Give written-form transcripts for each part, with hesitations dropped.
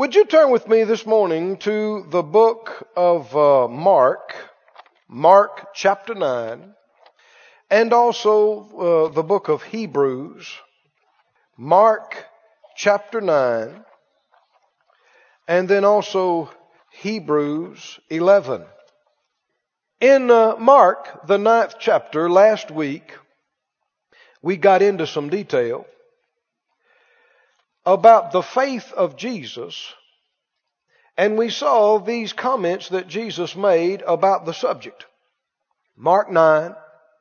Would you turn with me this morning to the book of Mark chapter 9, and also the book of Hebrews, Mark chapter 9, and then also Hebrews 11. In Mark, the 9th chapter, last week, we got into some detail about the faith of Jesus, and we saw these comments that Jesus made about the subject. Mark 9,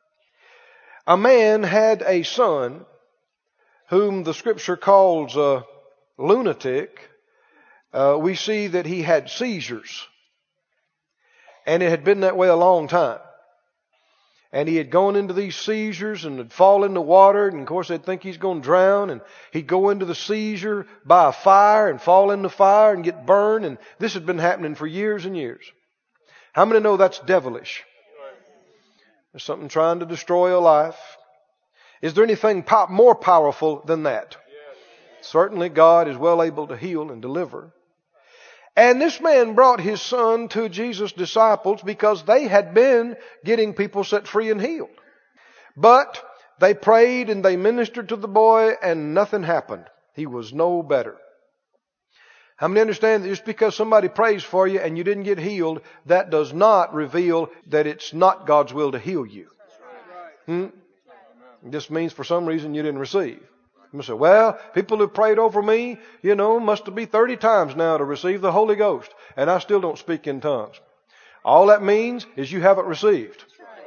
a man had a son whom the scripture calls a lunatic. We see that he had seizures, and it had been that way a long time. And he had gone into these seizures and would fall in the water. And of course they'd think he's going to drown. And he'd go into the seizure by a fire and fall in the fire and get burned. And this had been happening for years and years. How many know that's devilish? There's something trying to destroy a life. Is there anything more powerful than that? Certainly God is well able to heal and deliver. And this man brought his son to Jesus' disciples because they had been getting people set free and healed. But they prayed and they ministered to the boy and nothing happened. He was no better. How many understand that just because somebody prays for you and you didn't get healed, that does not reveal that it's not God's will to heal you? It just means for some reason you didn't receive. You say, well, people who prayed over me, must have been 30 times now to receive the Holy Ghost, and I still don't speak in tongues. All that means is you haven't received.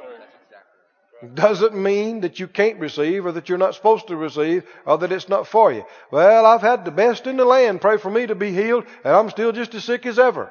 It doesn't mean that you can't receive or that you're not supposed to receive or that it's not for you. Well, I've had the best in the land pray for me to be healed, and I'm still just as sick as ever.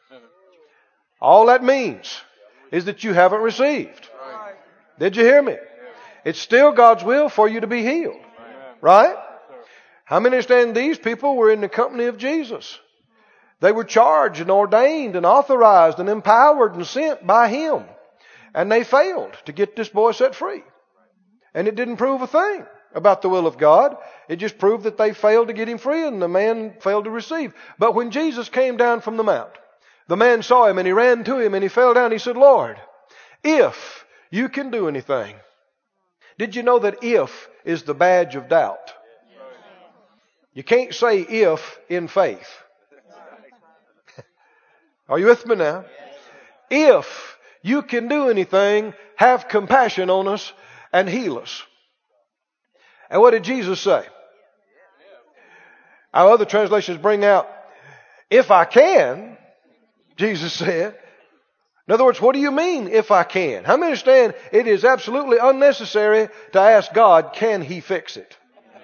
All that means is that you haven't received. Did you hear me? It's still God's will for you to be healed. Right? How many understand these people were in the company of Jesus? They were charged and ordained and authorized and empowered and sent by Him. And they failed to get this boy set free. And it didn't prove a thing about the will of God. It just proved that they failed to get him free and the man failed to receive. But when Jesus came down from the mount, the man saw him and he ran to him and he fell down. He said, Lord, if you can do anything. Did you know that if is the badge of doubt? You can't say if in faith. Are you with me now? If you can do anything, have compassion on us and heal us. And what did Jesus say? Our other translations bring out, if I can, Jesus said. In other words, what do you mean, if I can? How many understand it is absolutely unnecessary to ask God, can He fix it?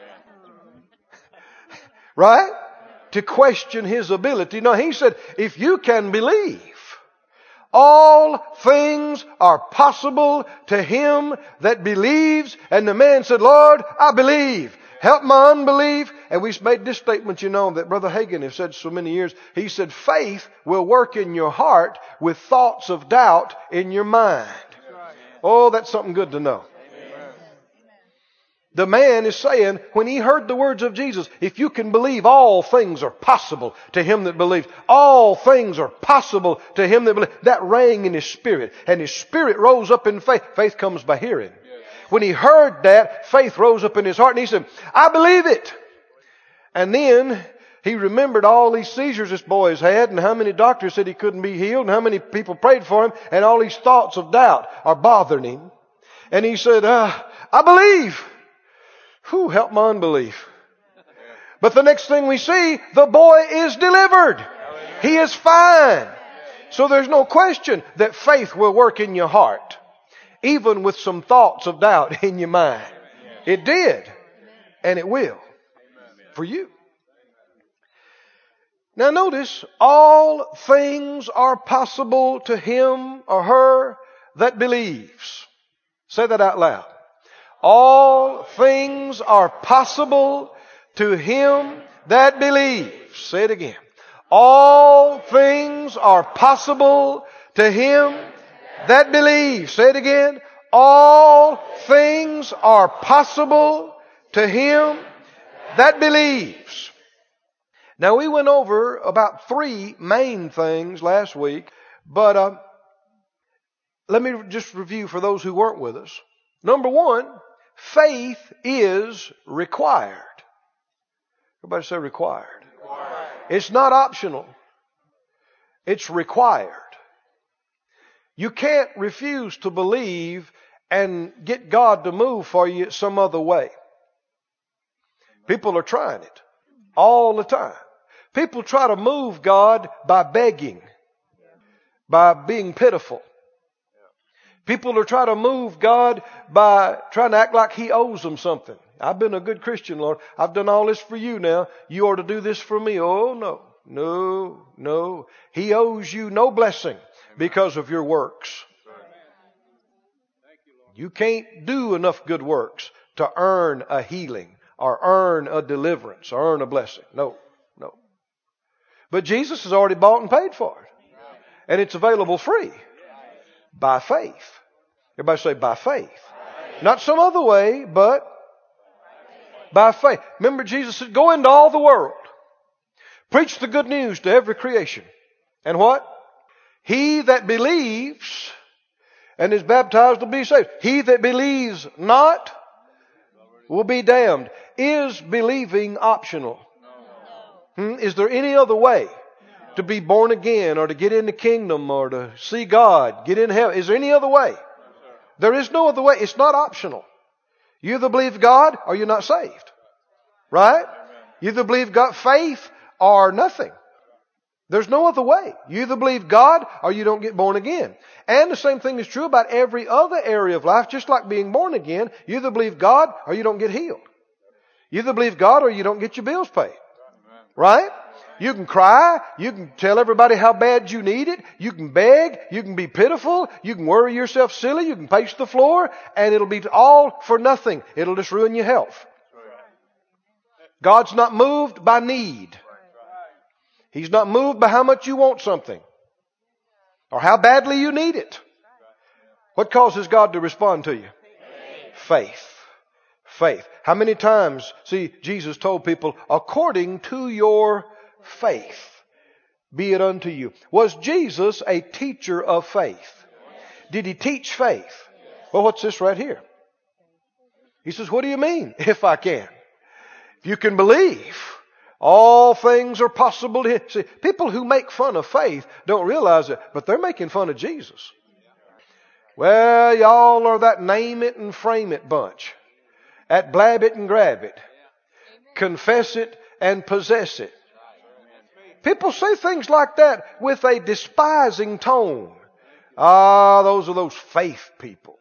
Right? To question His ability. No, He said, if you can believe, all things are possible to him that believes. And the man said, Lord, I believe. Help my unbelief. And we made this statement, that Brother Hagin has said so many years. He said, faith will work in your heart with thoughts of doubt in your mind. Oh, that's something good to know. The man is saying, when he heard the words of Jesus, if you can believe, all things are possible to him that believes. All things are possible to him that believes. That rang in his spirit. And his spirit rose up in faith. Faith comes by hearing. When he heard that, faith rose up in his heart and he said, I believe it. And then he remembered all these seizures this boy has had and how many doctors said he couldn't be healed and how many people prayed for him and all these thoughts of doubt are bothering him. And he said, I believe. Whew, help my unbelief. But the next thing we see, the boy is delivered. He is fine. So there's no question that faith will work in your heart. Even with some thoughts of doubt in your mind. It did. And it will. For you. Now notice, all things are possible to him or her that believes. Say that out loud. All things are possible to him that believes. Say it again. All things are possible to him that believes. Say it again. All things are possible to him that believes. Now, we went over about 3 main things last week, but let me just review for those who weren't with us. Number 1, faith is required. Everybody say required. Required. It's not optional. It's required. You can't refuse to believe and get God to move for you some other way. People are trying it all the time. People try to move God by begging, by being pitiful. People are trying to move God by trying to act like He owes them something. I've been a good Christian, Lord. I've done all this for you now. You ought to do this for me. Oh, no. No, no. He owes you no blessing because of your works. You can't do enough good works to earn a healing or earn a deliverance or earn a blessing. No, no. But Jesus has already bought and paid for it. And it's available free. By faith. Everybody say by faith. Not some other way, but by faith. Remember Jesus said, go into all the world. Preach the good news to every creation. And what? He that believes and is baptized will be saved. He that believes not will be damned. Is believing optional? Is there any other way to be born again or to get in the kingdom or to see God, get in heaven? Is there any other way? There is no other way. It's not optional. You either believe God or you're not saved. Right? You either believe God, faith or nothing. There's no other way. You either believe God or you don't get born again. And the same thing is true about every other area of life, just like being born again. You either believe God or you don't get healed. You either believe God or you don't get your bills paid. Right? You can cry. You can tell everybody how bad you need it. You can beg. You can be pitiful. You can worry yourself silly. You can pace the floor. And it'll be all for nothing. It'll just ruin your health. God's not moved by need. He's not moved by how much you want something. Or how badly you need it. What causes God to respond to you? Faith. Faith. How many times, see, Jesus told people, according to your faith, be it unto you. Was Jesus a teacher of faith? Did He teach faith? Well, what's this right here? He says, what do you mean, if I can? If you can believe, all things are possible to Him. See, people who make fun of faith don't realize it, but they're making fun of Jesus. Well, y'all are that name it and frame it bunch. That blab it and grab it. Confess it and possess it. People say things like that with a despising tone. Ah, those are those faith people.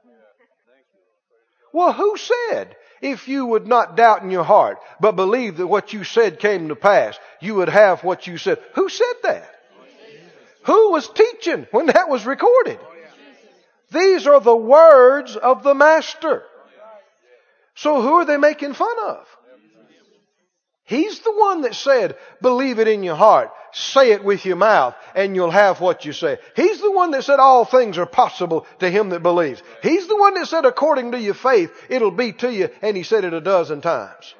Well, who said if you would not doubt in your heart, but believe that what you said came to pass, you would have what you said? Who said that? Who was teaching when that was recorded? These are the words of the Master. So who are they making fun of? He's the one that said, believe it in your heart, say it with your mouth, and you'll have what you say. He's the one that said all things are possible to him that believes. He's the one that said according to your faith, it'll be to you, and He said it 12 times.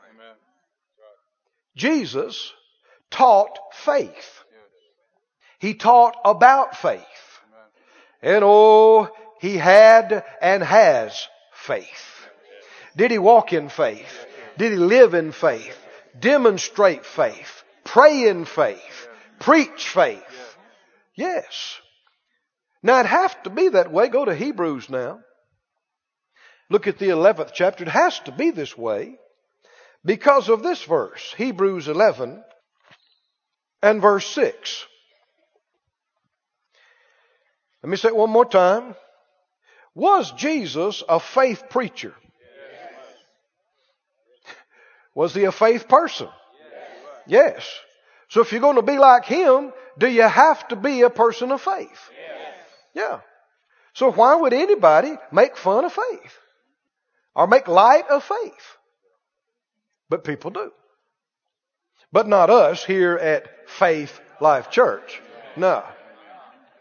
Jesus taught faith. He taught about faith. And He had and has faith. Did He walk in faith? Did He live in faith? Demonstrate faith? Pray in faith? Preach faith? Yes. Now it'd have to be that way. Go to Hebrews now. Look at the 11th chapter. It has to be this way because of this verse. Hebrews 11 and verse 6. Let me say it one more time. Was Jesus a faith preacher? Was He a faith person? Yes. So if you're going to be like Him, do you have to be a person of faith? Yeah. So why would anybody make fun of faith? Or make light of faith? But people do. But not us here at Faith Life Church. No.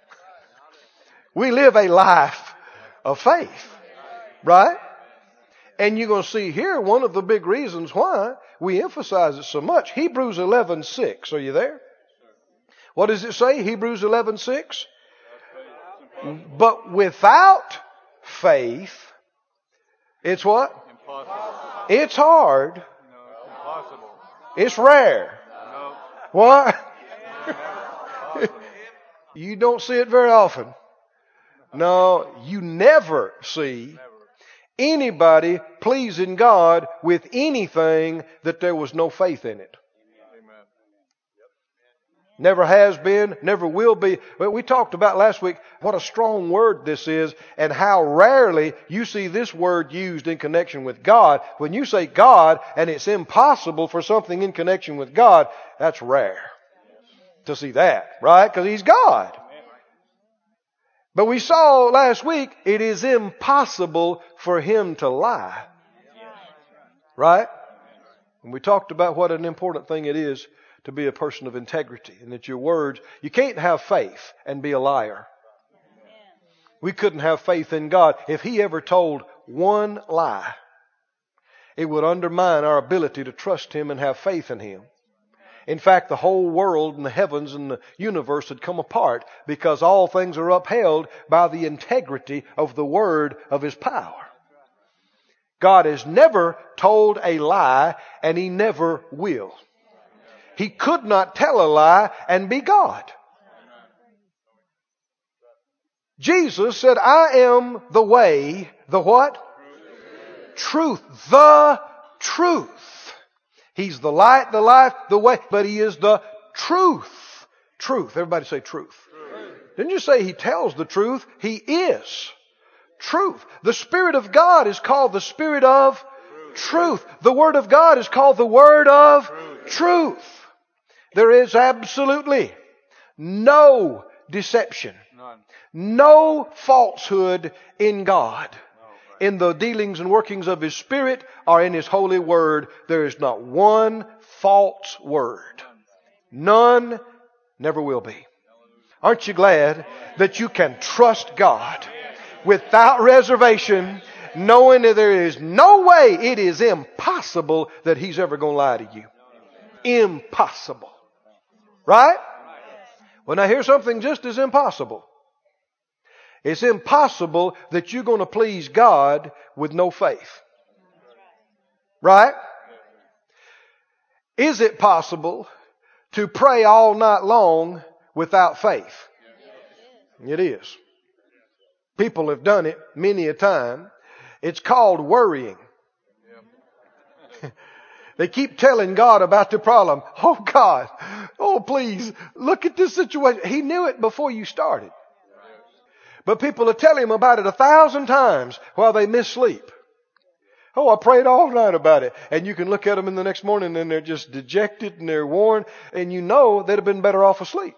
We live a life of faith. Right? And you're going to see here one of the big reasons why we emphasize it so much. Hebrews 11:6. Are you there? What does it say? Hebrews 11:6. But without faith, it's what? Impossible. It's hard. No, impossible. It's rare. No. What? Never. You don't see it very often. No, you never see anybody pleasing God with anything that there was no faith in it. Amen. Never has been, never will be. But we talked about last week what a strong word this is and how rarely you see this word used in connection with God. When you say God and it's impossible for something in connection with God, that's rare to see that, right? Because He's God. But we saw last week it is impossible for Him to lie. Right? And we talked about what an important thing it is to be a person of integrity and that your words, you can't have faith and be a liar. We couldn't have faith in God. If He ever told one lie, it would undermine our ability to trust Him and have faith in Him. In fact, the whole world and the heavens and the universe had come apart because all things are upheld by the integrity of the word of His power. God has never told a lie, and He never will. He could not tell a lie and be God. Jesus said, I am the way, the what? Truth. The truth. He's the light, the life, the way, but He is the truth. Truth. Everybody say truth. Didn't you say He tells the truth? He is truth. The Spirit of God is called the Spirit of truth. The Word of God is called the Word of truth. There is absolutely no deception, no falsehood in God. In the dealings and workings of His Spirit or in His holy word, there is not one false word. None, never will be. Aren't you glad that you can trust God without reservation, knowing that there is no way, it is impossible that He's ever going to lie to you? Impossible. Right? Well, now here's something just as impossible. It's impossible that you're going to please God with no faith. Right? Is it possible to pray all night long without faith? It is. People have done it many a time. It's called worrying. They keep telling God about the problem. Oh God, oh please, look at this situation. He knew it before you started. But people will tell Him about it 1,000 times while they miss sleep. Oh, I prayed all night about it. And you can look at them in the next morning and they're just dejected and they're worn. And you know they'd have been better off asleep.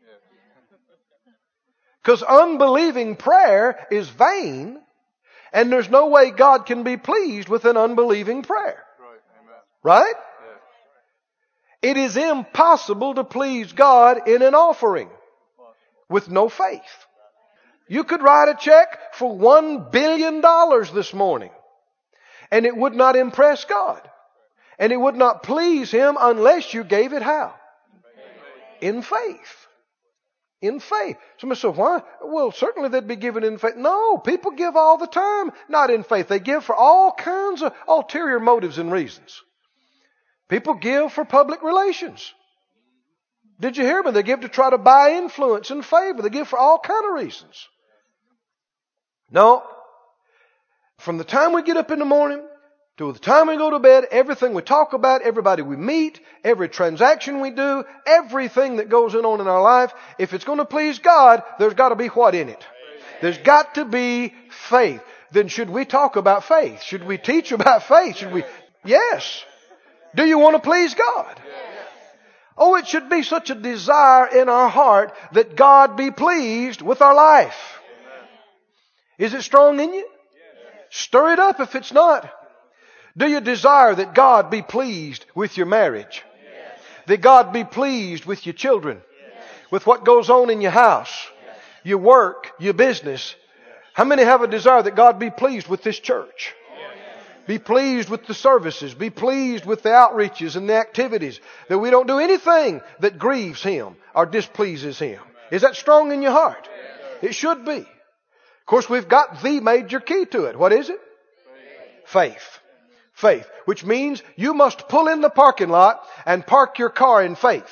Because unbelieving prayer is vain. And there's no way God can be pleased with an unbelieving prayer. Right? It is impossible to please God in an offering with no faith. You could write a check for $1 billion this morning, and it would not impress God. And it would not please Him unless you gave it how? In faith. In faith. Somebody said, why? Well, certainly they'd be given in faith. No, people give all the time, not in faith. They give for all kinds of ulterior motives and reasons. People give for public relations. Did you hear me? They give to try to buy influence and favor. They give for all kinds of reasons. No. From the time we get up in the morning to the time we go to bed, everything we talk about, everybody we meet, every transaction we do, everything that goes on in our life, if it's going to please God, there's got to be what in it? There's got to be faith. Then should we talk about faith? Should we teach about faith? Should we? Yes. Do you want to please God? Oh, it should be such a desire in our heart that God be pleased with our life. Is it strong in you? Stir it up if it's not. Do you desire that God be pleased with your marriage? That God be pleased with your children? With what goes on in your house? Your work? Your business? How many have a desire that God be pleased with this church? Be pleased with the services. Be pleased with the outreaches and the activities. That we don't do anything that grieves Him or displeases Him. Is that strong in your heart? It should be. Of course, we've got the major key to it. What is it? Faith. Faith. Which means you must pull in the parking lot and park your car in faith.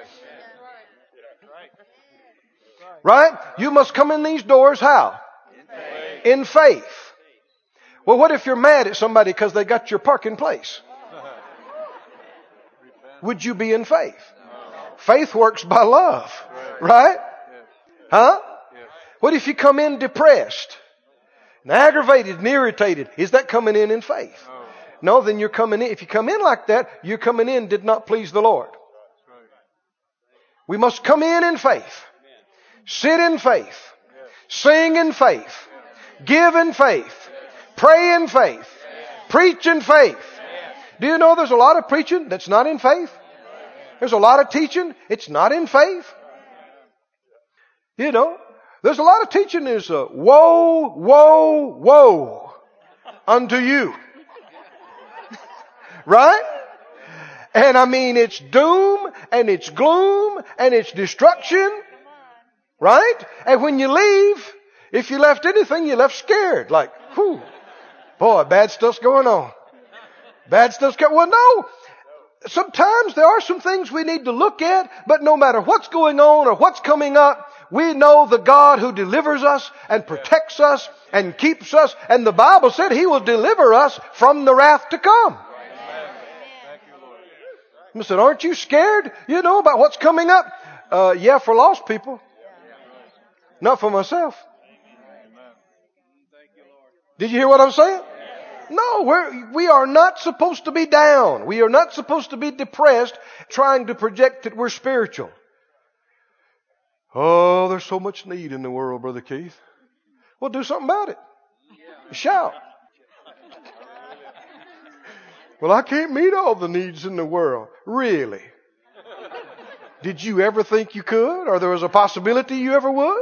Right? You must come in these doors how? In faith. Well, what if you're mad at somebody because they got your parking place? Would you be in faith? Faith works by love. Right? Huh? What if you come in depressed and aggravated and irritated? Is that coming in faith? No, then you're coming in. If you come in like that, you're coming in did not please the Lord. We must come in faith. Sit in faith. Sing in faith. Give in faith. Pray in faith. Preach in faith. Do you know there's a lot of preaching that's not in faith? There's a lot of teaching, it's not in faith. You know, there's a lot of teaching that's woe, woe, woe unto you. Right? And I mean, it's doom and it's gloom and it's destruction. Right? And when you leave, if you left anything, you left scared. Like, whew, boy, bad stuff's going on. Bad stuff's going on. Well, no. Sometimes there are some things we need to look at, but no matter what's going on or what's coming up, we know the God who delivers us and protects us and keeps us. And the Bible said He will deliver us from the wrath to come. I said, aren't you scared, about what's coming up? Yeah, for lost people. Not for myself. Did you hear what I'm saying? No, we are not supposed to be down. We are not supposed to be depressed trying to project that we're spiritual. Oh, there's so much need in the world, Brother Keith. Well, do something about it. Shout. Well, I can't meet all the needs in the world. Really? Did you ever think you could? Or there was a possibility you ever would?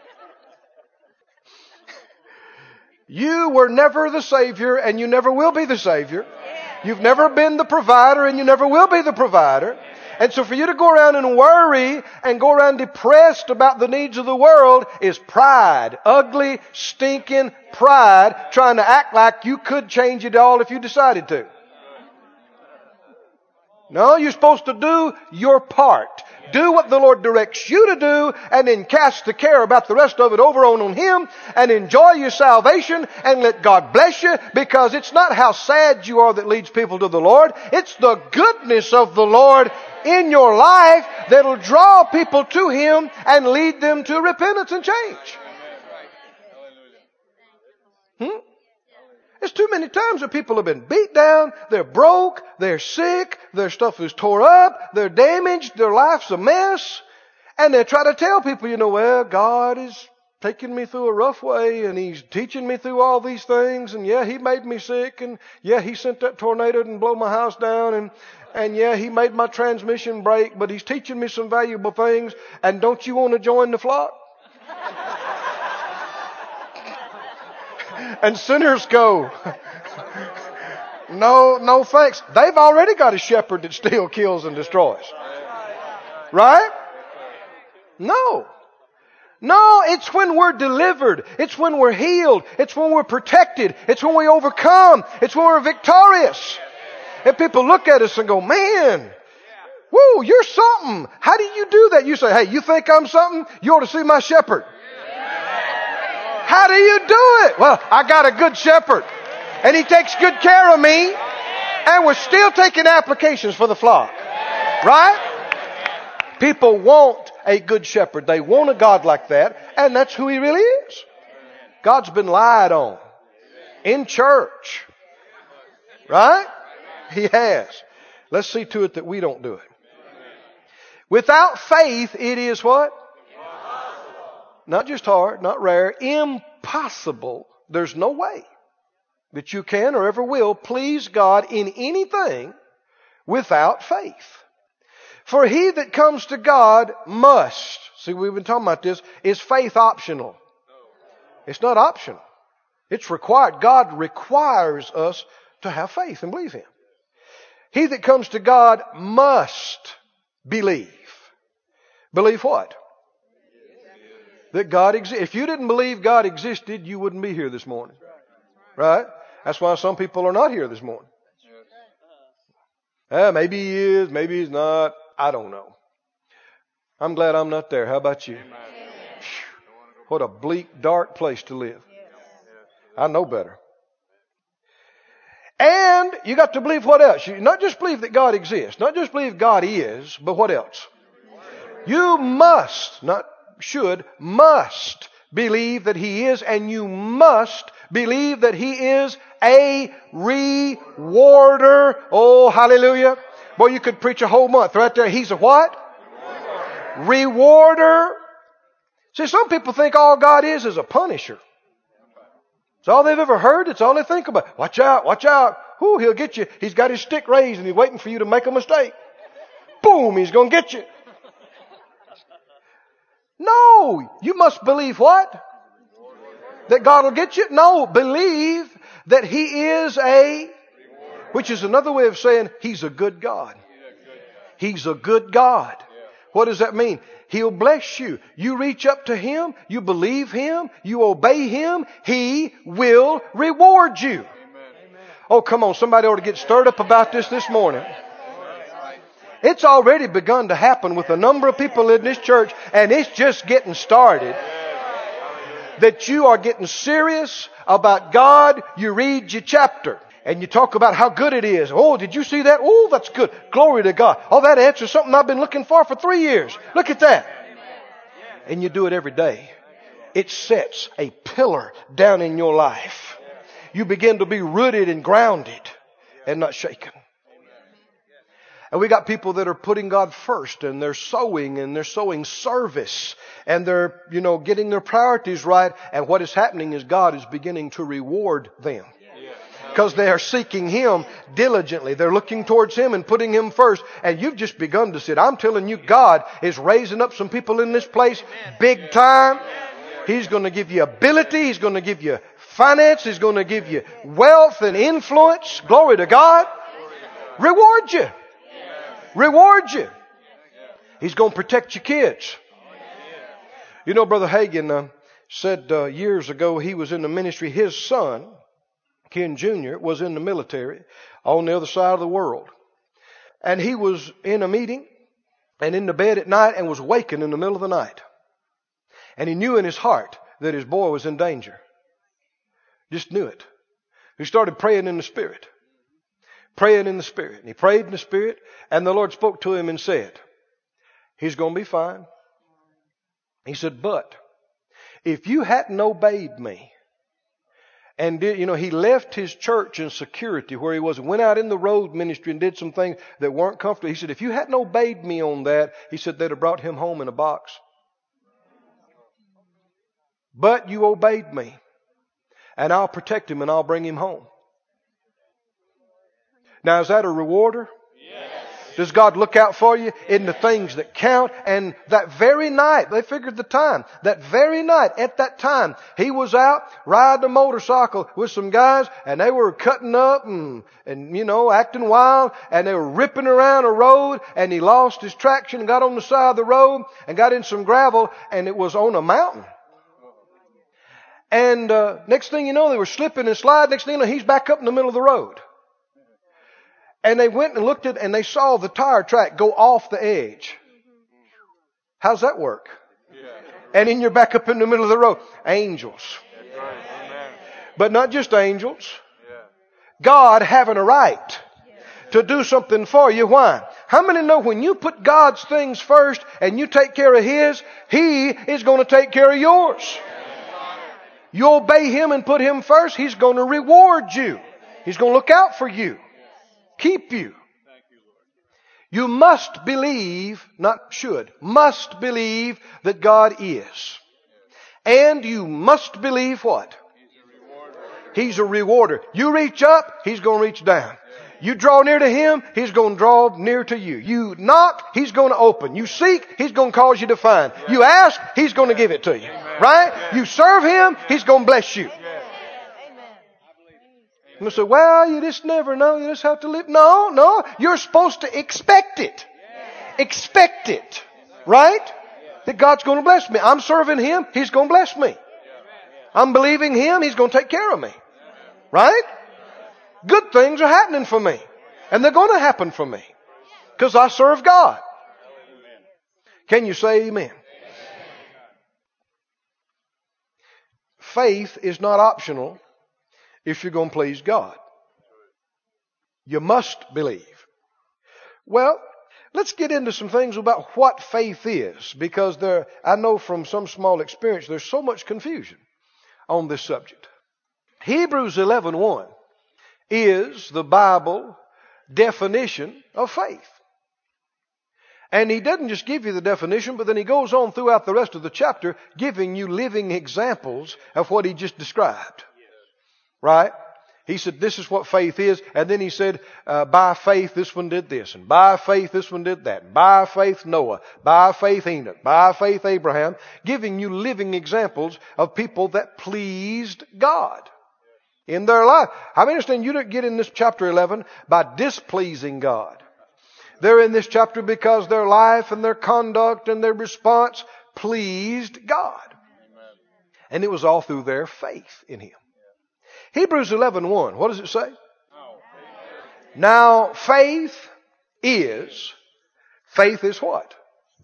You were never the Savior and you never will be the Savior. You've never been the provider and you never will be the provider. And so for you to go around and worry and go around depressed about the needs of the world is pride. Ugly, stinking pride trying to act like you could change it all if you decided to. No, you're supposed to do your part. Do what the Lord directs you to do and then cast the care about the rest of it over on Him and enjoy your salvation and let God bless you, because it's not how sad you are that leads people to the Lord. It's the goodness of the Lord in your life that'll draw people to Him and lead them to repentance and change. There's too many times that people have been beat down, they're broke, they're sick, their stuff is tore up, they're damaged, their life's a mess. And they try to tell people, well, God is taking me through a rough way and He's teaching me through all these things. And yeah, He made me sick. And yeah, He sent that tornado and blow my house down. And yeah, He made my transmission break, but He's teaching me some valuable things. And don't you want to join the flock? And sinners go, no thanks. They've already got a shepherd that still kills and destroys. Right? No, it's when we're delivered. It's when we're healed. It's when we're protected. It's when we overcome. It's when we're victorious. And people look at us and go, man, whoa, you're something. How do you do that? You say, hey, you think I'm something? You ought to see my shepherd. How do you do it? Well, I got a good shepherd and he takes good care of me, and we're still taking applications for the flock. Right? People want a good shepherd. They want a God like that, and that's who He really is. God's been lied on in church. Right? He has. Let's see to it that we don't do it. Without faith, it is what? Not just hard, not rare, impossible. There's no way that you can or ever will please God in anything without faith. For he that comes to God must, see, we've been talking about this, is faith optional? It's not optional. It's required. God requires us to have faith and believe Him. He that comes to God must believe. Believe what? That God exists. If you didn't believe God existed, you wouldn't be here this morning. Right? That's why some people are not here this morning. Maybe He is, maybe He's not. I don't know. I'm glad I'm not there. How about you? What a bleak, dark place to live. I know better. And you got to believe what else? You not just believe that God exists, not just believe God is, but what else? You must, not should, must believe that He is, and you must believe that He is a rewarder. Oh, hallelujah. Boy, you could preach a whole month right there. He's a what? Rewarder. See, some people think all God is a punisher. It's all they've ever heard. It's all they think about. Watch out, watch out. Whoo, He'll get you. He's got His stick raised and He's waiting for you to make a mistake. Boom, He's going to get you. No, you must believe what? That God will get you? No, believe that He is which is another way of saying He's a good God. He's a good God. What does that mean? He'll bless you. You reach up to Him, you believe Him, you obey Him, He will reward you. Amen. Oh, come on, somebody ought to get stirred up about this morning. It's already begun to happen with a number of people in this church, and it's just getting started. That you are getting serious about God. You read your chapter and you talk about how good it is. Oh, did you see that? Oh, that's good. Glory to God. Oh, that answers something I've been looking for 3 years. Look at that. And you do it every day. It sets a pillar down in your life. You begin to be rooted and grounded and not shaken. And we got people that are putting God first, and they're sowing service, and they're, getting their priorities right. And what is happening is God is beginning to reward them. Because they are seeking Him diligently. They're looking towards Him and putting Him first. And you've just begun to see it. I'm telling you, God is raising up some people in this place big time. He's going to give you ability. He's going to give you finance. He's going to give you wealth and influence. Glory to God. Reward you. Reward you. He's going to protect your kids. Brother Hagin said years ago he was in the ministry. His son, Ken Jr., was in the military on the other side of the world. And he was in a meeting and in the bed at night and was wakened in the middle of the night. And he knew in his heart that his boy was in danger. Just knew it. He started praying in the Spirit. Praying in the Spirit. And he prayed in the Spirit, and the Lord spoke to him and said, he's going to be fine. He said, but if you hadn't obeyed me, and he left his church in security where he was, and went out in the road ministry and did some things that weren't comfortable. He said, if you hadn't obeyed me on that, he said, they'd have brought him home in a box. But you obeyed me, and I'll protect him and I'll bring him home. Now, is that a rewarder? Yes. Does God look out for you in the things that count? And that very night, they figured the time. That very night, at that time, he was out riding a motorcycle with some guys, and they were cutting up and acting wild, and they were ripping around a road, and he lost his traction and got on the side of the road and got in some gravel, and it was on a mountain. And next thing you know, they were slipping and sliding. Next thing you know, he's back up in the middle of the road. And they went and looked at it, and they saw the tire track go off the edge. How's that work? Yeah. And then you're back up in the middle of the road. Angels. Right. But not just angels. Yeah. God having a right to do something for you. Why? How many know when you put God's things first and you take care of His, He is going to take care of yours. You obey Him and put Him first, He's going to reward you. He's going to look out for you. Keep you. You must believe, not should, must believe that God is. And you must believe what? He's a rewarder. You reach up, He's going to reach down. You draw near to Him, He's going to draw near to you. You knock, He's going to open. You seek, He's going to cause you to find. You ask, He's going to give it to you. Right? You serve Him, He's going to bless you. You say, well, you just never know. You just have to live. No. You're supposed to expect it. Expect it. Right? That God's going to bless me. I'm serving Him. He's going to bless me. I'm believing Him. He's going to take care of me. Right? Good things are happening for me. And they're going to happen for me. Because I serve God. Can you say amen? Faith is not optional if you're going to please God. You must believe. Well, let's get into some things about what faith is, because I know from some small experience there's so much confusion on this subject. Hebrews 11:1 is the Bible definition of faith. And he doesn't just give you the definition, but then he goes on throughout the rest of the chapter giving you living examples of what he just described. Right? He said, this is what faith is. And then he said, by faith this one did this. And by faith this one did that. And by faith Noah. By faith Enoch. By faith Abraham. Giving you living examples of people that pleased God in their life. I understand you don't get in this chapter 11 by displeasing God. They're in this chapter because their life and their conduct and their response pleased God. Amen. And it was all through their faith in Him. Hebrews 11:1, what does it say? Now faith is what?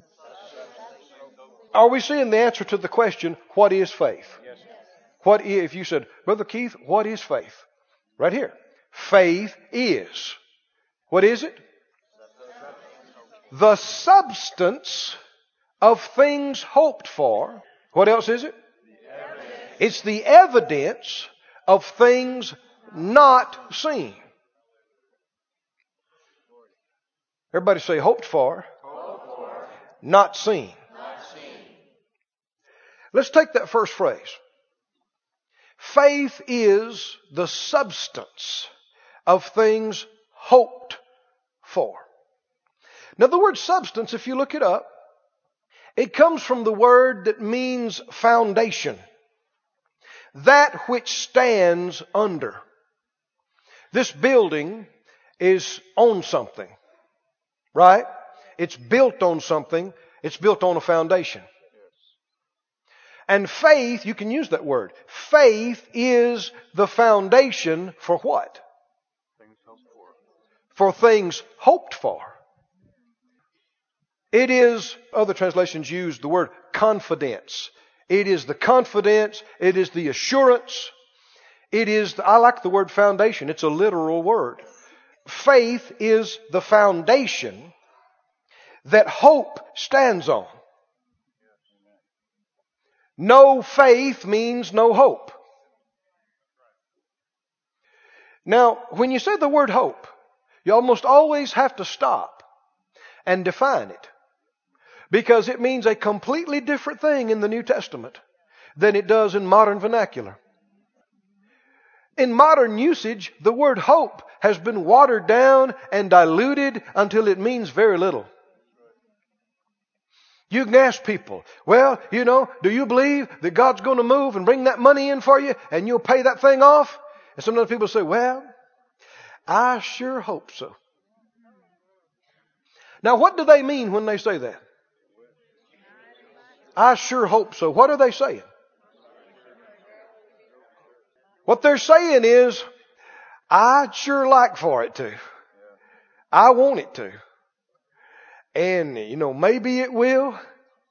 Are we seeing the answer to the question, what is faith? What if you said, Brother Keith, what is faith? Right here. Faith is. What is it? The substance of things hoped for. What else is it? It's the evidence of things not seen. Everybody say hoped for. Not seen. Let's take that first phrase. Faith is the substance of things hoped for. Now the word substance, if you look it up, it comes from the word that means foundation. That which stands under. This building is on something. Right? It's built on something. It's built on a foundation. And faith, you can use that word. Faith is the foundation for what? For things hoped for. It is, other translations use the word confidence. It is the confidence. It is the assurance. I like the word foundation. It's a literal word. Faith is the foundation that hope stands on. No faith means no hope. Now, when you say the word hope, you almost always have to stop and define it. Because it means a completely different thing in the New Testament than it does in modern vernacular. In modern usage, the word hope has been watered down and diluted until it means very little. You can ask people, well, do you believe that God's going to move and bring that money in for you and you'll pay that thing off? And sometimes people say, well, I sure hope so. Now, what do they mean when they say that? I sure hope so. What are they saying? What they're saying is, I'd sure like for it to. I want it to. And, maybe it will.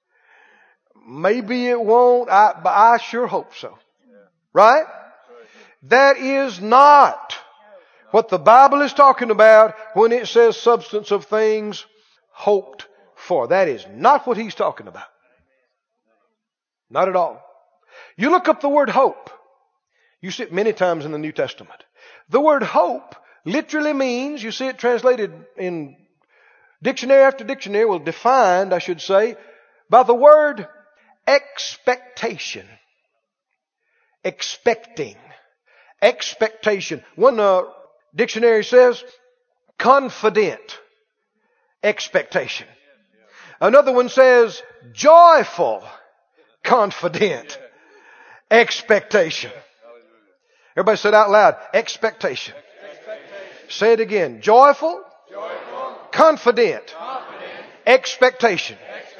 Maybe it won't. But I sure hope so. Right? That is not what the Bible is talking about when it says substance of things hoped for. That is not what he's talking about. Not at all. You look up the word hope. You see it many times in the New Testament. The word hope literally means, you see it translated in dictionary after dictionary, defined, I should say, by the word expectation. Expecting. Expectation. One dictionary says confident expectation. Another one says joyful confident expectation. Everybody say it out loud. Expectation. Say it again. Joyful. Confident. Expectation.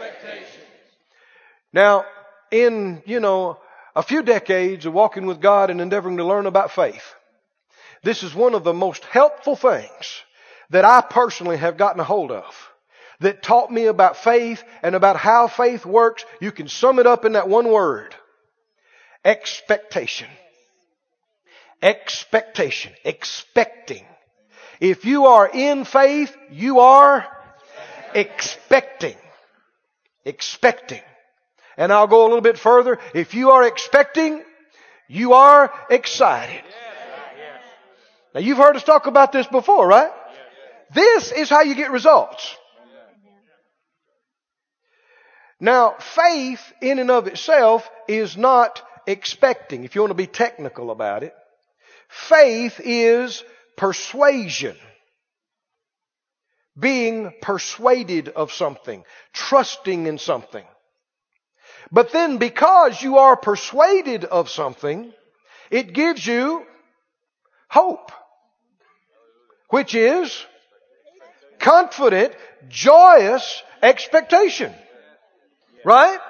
Now, in, a few decades of walking with God and endeavoring to learn about faith, this is one of the most helpful things that I personally have gotten a hold of that taught me about faith and about how faith works. You can sum it up in that one word. Expectation. Expectation. Expecting. If you are in faith, you are expecting. Expecting. And I'll go a little bit further. If you are expecting, you are excited. Now you've heard us talk about this before, right? This is how you get results. Now, faith in and of itself is not expecting, if you want to be technical about it. Faith is persuasion. Being persuaded of something. Trusting in something. But then because you are persuaded of something, it gives you hope. Which is confident, joyous expectation. Right?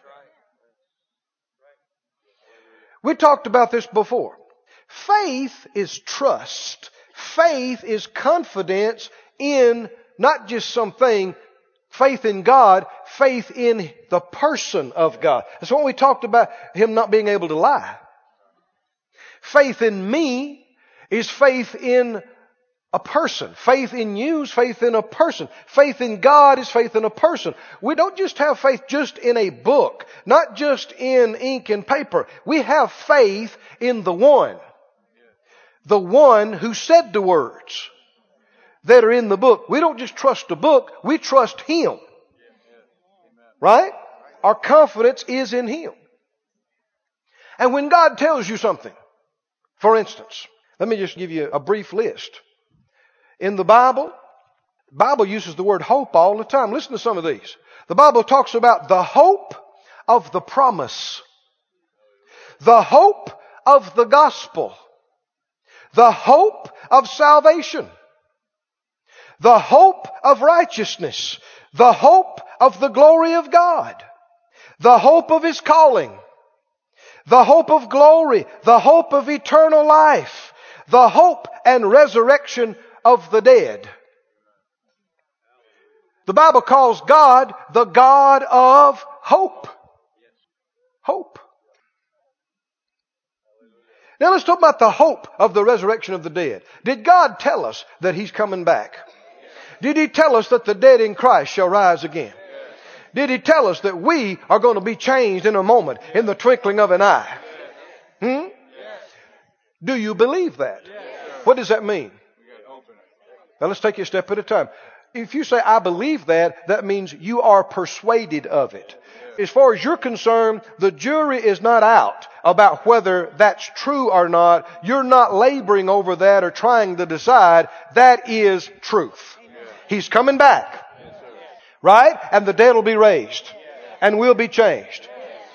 We talked about this before. Faith is trust. Faith is confidence in not just something, faith in God, faith in the person of God. That's what we talked about, Him not being able to lie. Faith in me is faith in a person. Faith in you is faith in a person. Faith in God is faith in a person. We don't just have faith just in a book, not just in ink and paper. We have faith in the one. The one who said the words that are in the book. We don't just trust the book, we trust Him. Right? Our confidence is in Him. And when God tells you something, for instance, let me just give you a brief list. In the Bible uses the word hope all the time. Listen to some of these. The Bible talks about the hope of the promise. The hope of the gospel. The hope of salvation. The hope of righteousness. The hope of the glory of God. The hope of His calling. The hope of glory. The hope of eternal life. The hope and resurrection of the dead. The Bible calls God the God of hope. Hope. Now let's talk about the hope of the resurrection of the dead. Did God tell us that He's coming back? Did He tell us that the dead in Christ shall rise again? Did He tell us that we are going to be changed in a moment, in the twinkling of an eye? Do you believe that? What does that mean? Now let's take it a step at a time. If you say, I believe that, that means you are persuaded of it. As far as you're concerned, the jury is not out about whether that's true or not. You're not laboring over that or trying to decide. That is truth. He's coming back. Right? And the dead will be raised. And we'll be changed.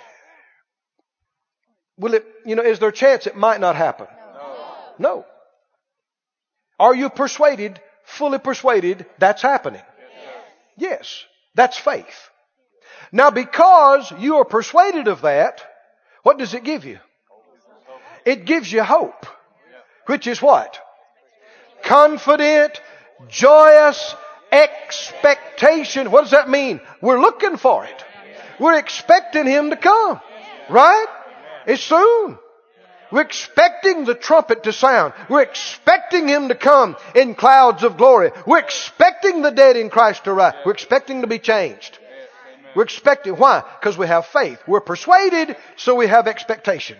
Will it, is there a chance it might not happen? No. Are you persuaded, fully persuaded that's happening? Yes. That's faith. Now because you are persuaded of that, what does it give you? It gives you hope. Which is what? Confident, joyous expectation. What does that mean? We're looking for it. We're expecting Him to come. Right? It's soon. We're expecting the trumpet to sound. We're expecting Him to come in clouds of glory. We're expecting the dead in Christ to rise. We're expecting to be changed. We're expecting. Why? Because we have faith. We're persuaded, so we have expectation.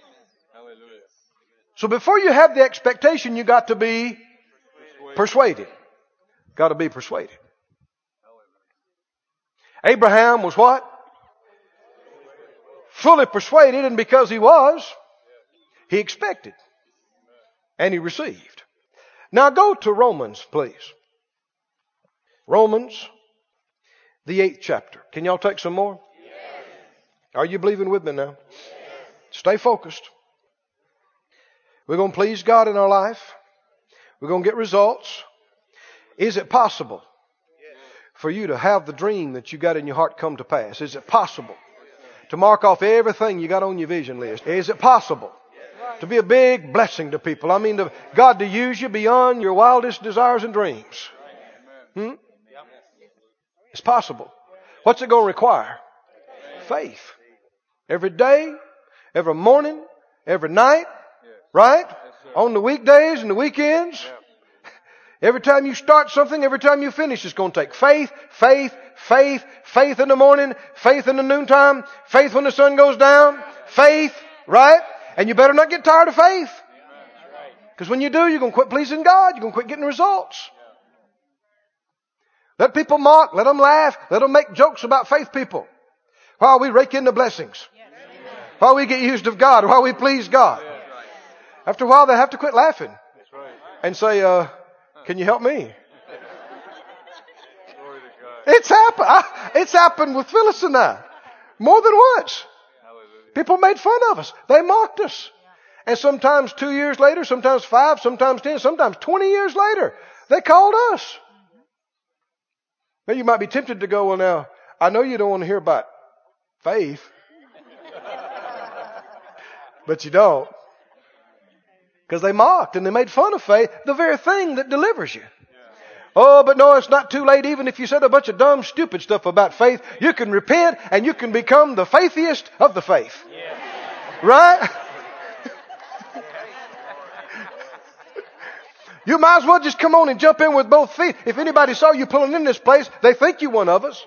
So before you have the expectation, you got to be persuaded. Got to be persuaded. Abraham was what? Fully persuaded, and because he was, he expected. And he received. Now go to Romans, please. Romans, the 8th chapter. Can y'all take some more? Yes. Are you believing with me now? Yes. Stay focused. We're going to please God in our life. We're going to get results. Is it possible for you to have the dream that you got in your heart come to pass? Is it possible to mark off everything you got on your vision list? Is it possible to be a big blessing to people? I mean, God to use you beyond your wildest desires and dreams. It's possible. What's it going to require? Faith. Every day, every morning, every night, right? On the weekdays and the weekends. Every time you start something, every time you finish, it's going to take faith, faith, faith, faith in the morning, faith in the noontime, faith when the sun goes down, faith, right? And you better not get tired of faith. Because when you do, you're going to quit pleasing God. You're going to quit getting results. Let people mock. Let them laugh. Let them make jokes about faith people. While we rake in the blessings. While we get used of God. While we please God. After a while, they have to quit laughing. And say, can you help me? It's happened with Phyllis and I. More than once. People made fun of us. They mocked us. And sometimes 2 years later, sometimes 5, sometimes 10, sometimes 20 years later, they called us. Now you might be tempted to go, well now, I know you don't want to hear about faith. But you don't. Because they mocked and they made fun of faith, the very thing that delivers you. Oh, but no, it's not too late. Even if you said a bunch of dumb, stupid stuff about faith, you can repent and you can become the faithiest of the faith. Right? You might as well just come on and jump in with both feet. If anybody saw you pulling in this place, they think you're one of us.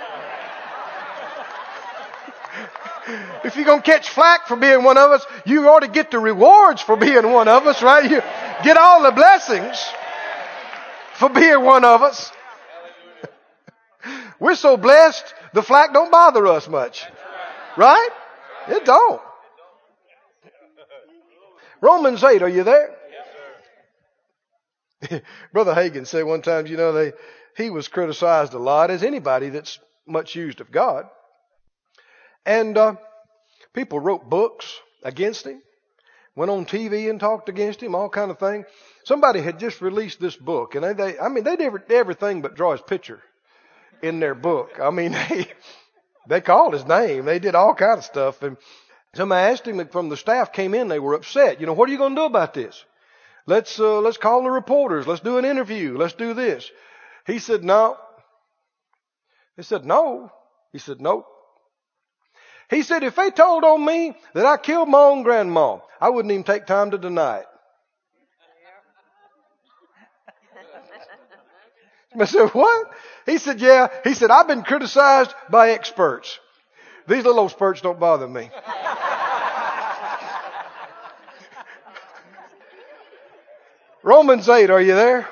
If you're going to catch flack for being one of us, you ought to get the rewards for being one of us, right? You get all the blessings for being one of us. We're so blessed, the flack don't bother us much. Right? It don't. Romans 8, are you there? Brother Hagin said one time, he was criticized a lot, as anybody that's much used of God. And people wrote books against him, went on TV and talked against him, all kind of things. Somebody had just released this book, and they did everything but draw his picture in their book. I mean, they called his name. They did all kind of stuff. And somebody asked him from the staff came in, they were upset. What are you going to do about this? Let's call the reporters. Let's do an interview. Let's do this. He said, no. They said, no. He said, nope. He said, if they told on me that I killed my own grandma, I wouldn't even take time to deny it. I said, what? He said, yeah. He said, I've been criticized by experts. These little old spurts don't bother me. Romans 8, are you there?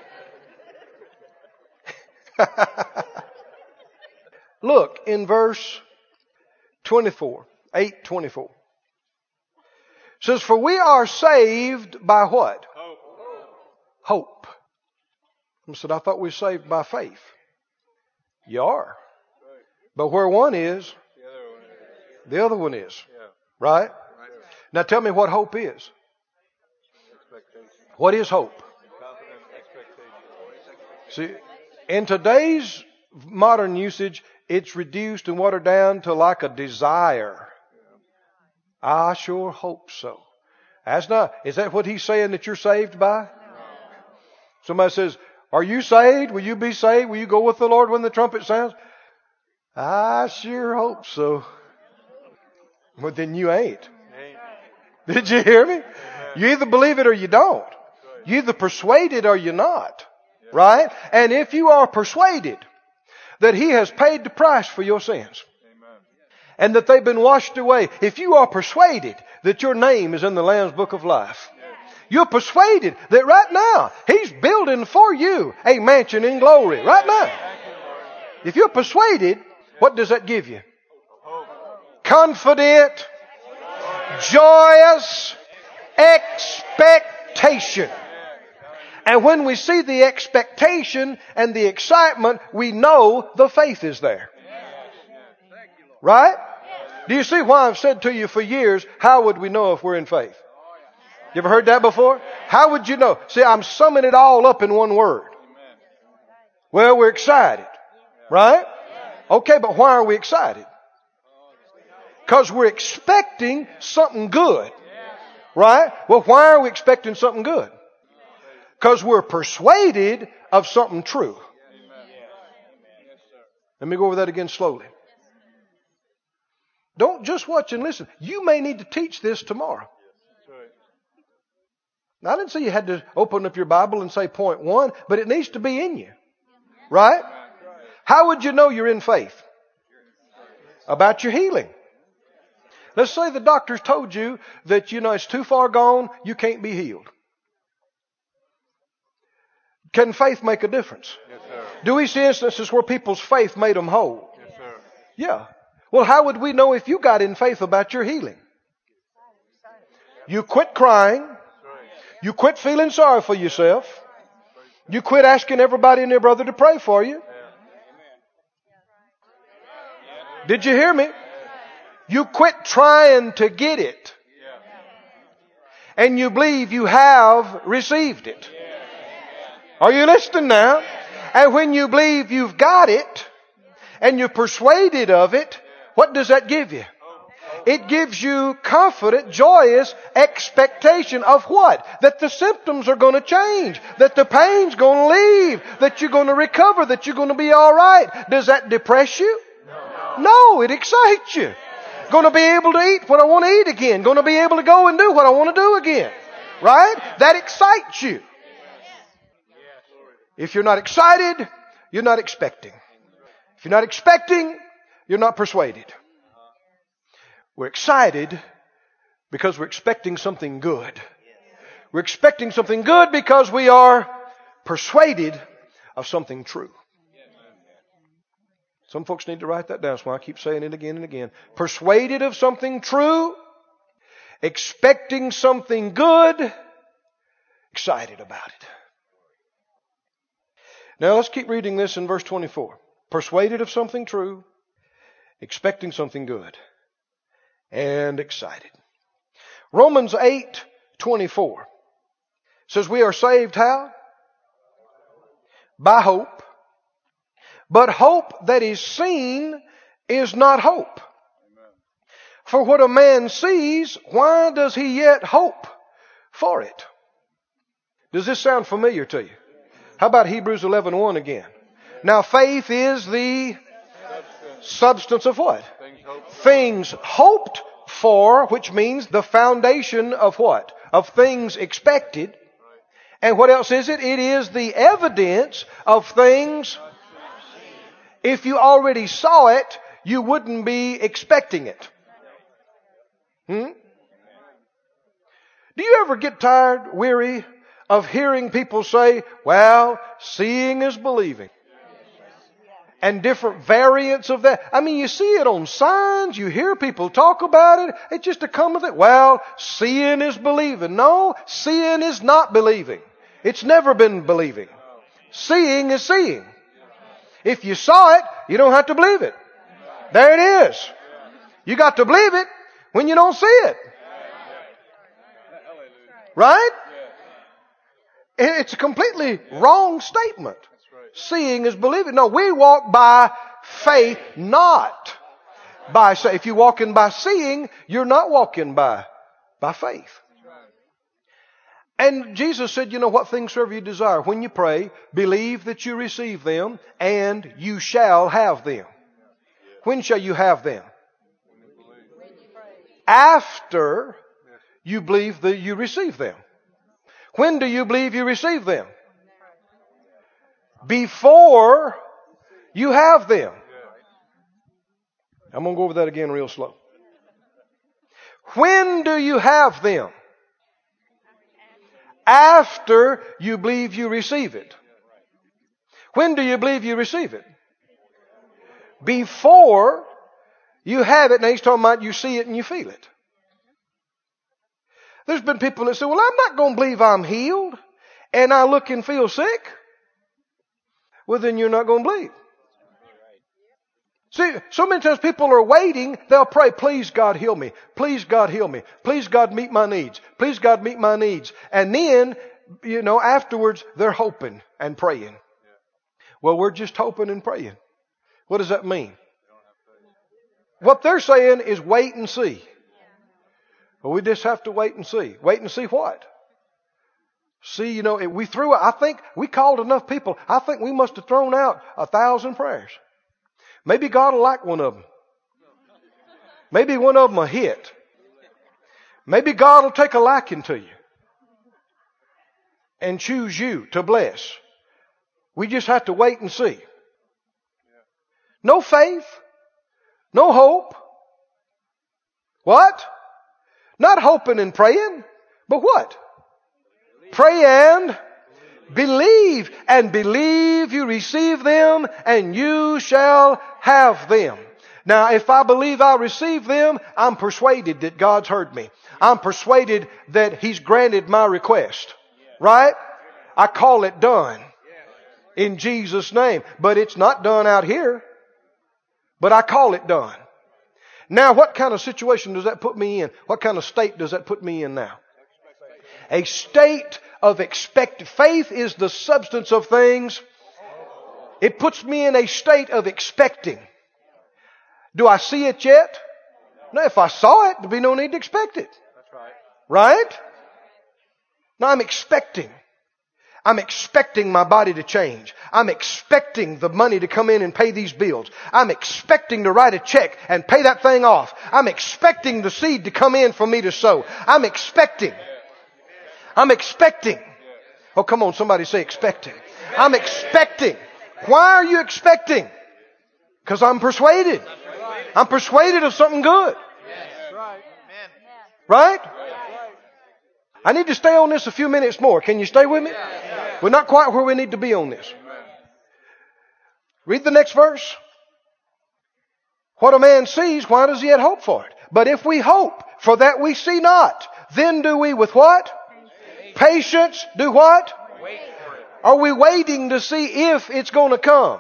Look in verse 24, 8:24. It says, for we are saved by what? Hope. I said, I thought we were saved by faith. You are. But where one is, the other one is. Right? Now tell me what hope is. What is hope? See, in today's modern usage, it's reduced and watered down to like a desire. I sure hope so. Is that what he's saying that you're saved by? Somebody says, are you saved? Will you be saved? Will you go with the Lord when the trumpet sounds? I sure hope so. Well, then you ain't. Did you hear me? You either believe it or you don't. You either persuaded or you're not. Right? And if you are persuaded that He has paid the price for your sins, and that they've been washed away, if you are persuaded that your name is in the Lamb's Book of Life, you're persuaded that right now He's building for you a mansion in glory. Right now. If you're persuaded, what does that give you? Confident, joyous expectation. And when we see the expectation and the excitement, we know the faith is there. Right? Do you see why I've said to you for years, how would we know if we're in faith? You ever heard that before? How would you know? See, I'm summing it all up in one word. Well, we're excited. Right? Okay, but why are we excited? Because we're expecting something good. Right? Well, why are we expecting something good? Because we're persuaded of something true. Let me go over that again slowly. Don't just watch and listen. You may need to teach this tomorrow. Now, I didn't say you had to open up your Bible and say point 1, but it needs to be in you. Right? How would you know you're in faith? About your healing. Let's say the doctors told you that, it's too far gone, you can't be healed. Can faith make a difference? Yes, sir. Do we see instances where people's faith made them whole? Yes, sir. Yeah. Well, how would we know if you got in faith about your healing? You quit crying. You quit feeling sorry for yourself. You quit asking everybody and their brother to pray for you. Did you hear me? You quit trying to get it. And you believe you have received it. Are you listening now? And when you believe you've got it and you're persuaded of it, what does that give you? It gives you confident, joyous expectation of what? That the symptoms are going to change. That the pain's going to leave. That you're going to recover. That you're going to be all right. Does that depress you? No, it excites you. Going to be able to eat what I want to eat again. Going to be able to go and do what I want to do again. Right? That excites you. If you're not excited, you're not expecting. If you're not expecting, you're not persuaded. We're excited because we're expecting something good. We're expecting something good because we are persuaded of something true. Some folks need to write that down. That's why I keep saying it again and again. Persuaded of something true, expecting something good, excited about it. Now let's keep reading this in verse 24. Persuaded of something true, expecting something good, and excited. Romans 8:24 says we are saved how? By hope. But hope that is seen is not hope. For what a man sees, why does he yet hope for it? Does this sound familiar to you? How about Hebrews 11:1 again? Now faith is the substance of what? Things hoped for, which means the foundation of what? Of things expected. And what else is it? It is the evidence of things. If you already saw it, you wouldn't be expecting it. Do you ever get tired, weary of hearing people say, well, seeing is believing? And different variants of that. I mean, you see it on signs. You hear people talk about it. It's just a common thing. Well, seeing is believing. No, seeing is not believing. It's never been believing. Seeing is seeing. If you saw it, you don't have to believe it. There it is. You got to believe it when you don't see it. Right? It's a completely wrong statement. Seeing is believing. No, we walk by faith, not by sight. If you're walking by seeing, you're not walking by faith. And Jesus said, what things soever you desire. When you pray, believe that you receive them and you shall have them. When shall you have them? After you believe that you receive them. When do you believe you receive them? Before you have them. I'm going to go over that again real slow. When do you have them? After you believe you receive it. When do you believe you receive it? Before you have it. Now he's talking about you see it and you feel it. There's been people that say, well, I'm not going to believe I'm healed and I look and feel sick. Well, then you're not going to believe. See, so many times people are waiting. They'll pray, please God heal me. Please God heal me. Please God meet my needs. Please, God, meet my needs. And then, afterwards, they're hoping and praying. Well, we're just hoping and praying. What does that mean? What they're saying is wait and see. Well, we just have to wait and see. Wait and see what? See, I think we called enough people. I think we must have thrown out 1,000 prayers. Maybe God will like one of them. Maybe one of them will hit. Maybe God will take a liking to you and choose you to bless. We just have to wait and see. No faith. No hope. What? Not hoping and praying, but what? Pray and believe. And believe you receive them and you shall have them. Now, if I believe I receive them, I'm persuaded that God's heard me. I'm persuaded that He's granted my request. Right? I call it done. In Jesus' name. But it's not done out here. But I call it done. Now, what kind of situation does that put me in? What kind of state does that put me in now? A state of expect. Faith is the substance of things. It puts me in a state of expecting. Do I see it yet? No, if I saw it, there'd be no need to expect it. Right? No, I'm expecting. I'm expecting my body to change. I'm expecting the money to come in and pay these bills. I'm expecting to write a check and pay that thing off. I'm expecting the seed to come in for me to sow. I'm expecting. I'm expecting. Oh, come on, somebody say expecting. I'm expecting. Why are you expecting? Because I'm persuaded. I'm persuaded of something good. Right? I need to stay on this a few minutes more. Can you stay with me? We're not quite where we need to be on this. Read the next verse. What a man sees, why does he yet hope for it? But if we hope for that we see not, then do we with what? Patience do what? Wait for it. Are we waiting to see if it's going to come?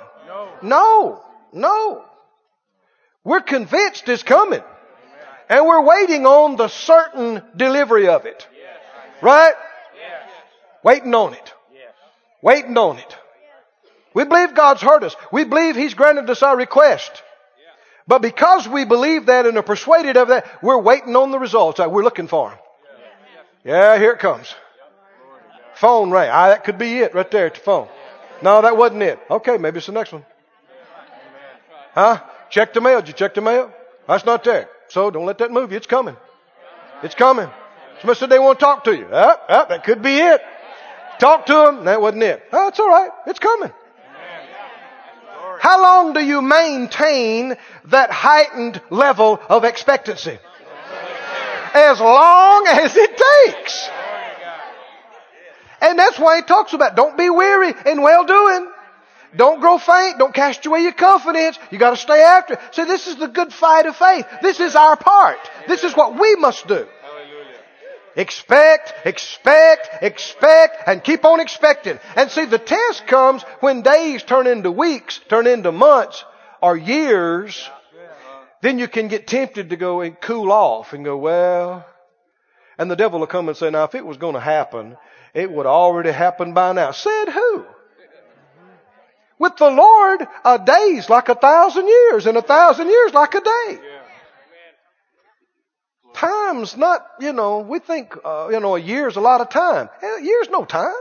No. We're convinced it's coming. And we're waiting on the certain delivery of it. Right? Waiting on it. Waiting on it. We believe God's heard us. We believe He's granted us our request. But because we believe that and are persuaded of that, we're waiting on the results. We're looking for them. Yeah, here it comes. Phone rang. That could be it right there at the phone. No, that wasn't it. Okay, maybe it's the next one. Huh? Check the mail. Did you check the mail? That's not there. So don't let that move you. It's coming. It's coming. Somebody said they want to talk to you. That could be it. Talk to them. That wasn't it. Oh, it's all right. It's coming. How long do you maintain that heightened level of expectancy? As long as it takes. And that's why he talks about don't be weary in well doing. Don't grow faint. Don't cast away your confidence. You got to stay after it. So this is the good fight of faith. This is our part. This is what we must do. Expect, and keep on expecting. And see, the test comes when days turn into weeks, turn into months, or years. Then you can get tempted to go and cool off and go, well, and the devil will come and say, now, if it was going to happen, it would already happen by now. Said who? With the Lord, a day's like 1,000 years, and 1,000 years like a day. Time's not, we think, a year's a lot of time. A year's no time.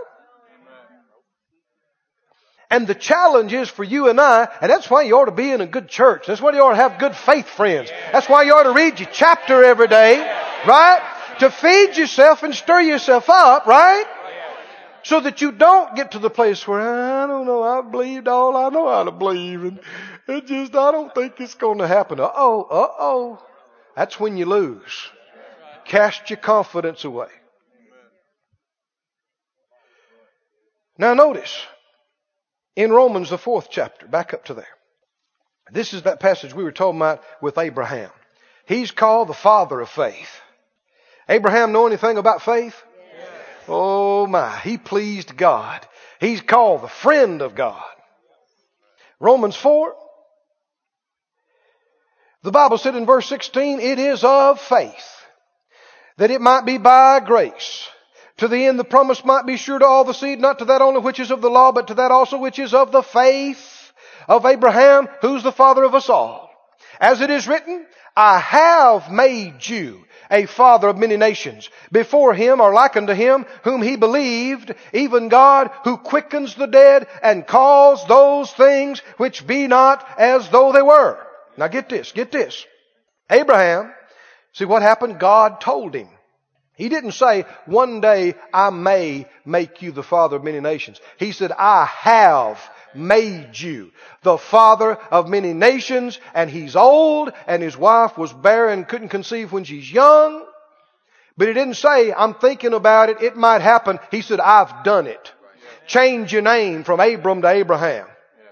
And the challenge is for you and I, and that's why you ought to be in a good church. That's why you ought to have good faith friends. That's why you ought to read your chapter every day, right? To feed yourself and stir yourself up, right? So that you don't get to the place where, I don't know, I believed all I know how to believe. And I don't think it's going to happen. Uh-oh. That's when you lose. Cast your confidence away. Now notice, in Romans, the 4th chapter, back up to there. This is that passage we were talking about with Abraham. He's called the father of faith. Abraham know anything about faith? Yes. Oh my, he pleased God. He's called the friend of God. Romans 4. The Bible said in verse 16, it is of faith that it might be by grace, to the end the promise might be sure to all the seed, not to that only which is of the law, but to that also which is of the faith of Abraham, who's the father of us all. As it is written, I have made you a father of many nations, before him or like unto him whom he believed, even God who quickens the dead and calls those things which be not as though they were. Now get this. Abraham, see what happened? God told him. He didn't say, one day I may make you the father of many nations. He said, I have made you the father of many nations. And he's old and his wife was barren, couldn't conceive when she's young. But he didn't say, I'm thinking about it, it might happen. He said, I've done it. Change your name from Abram to Abraham.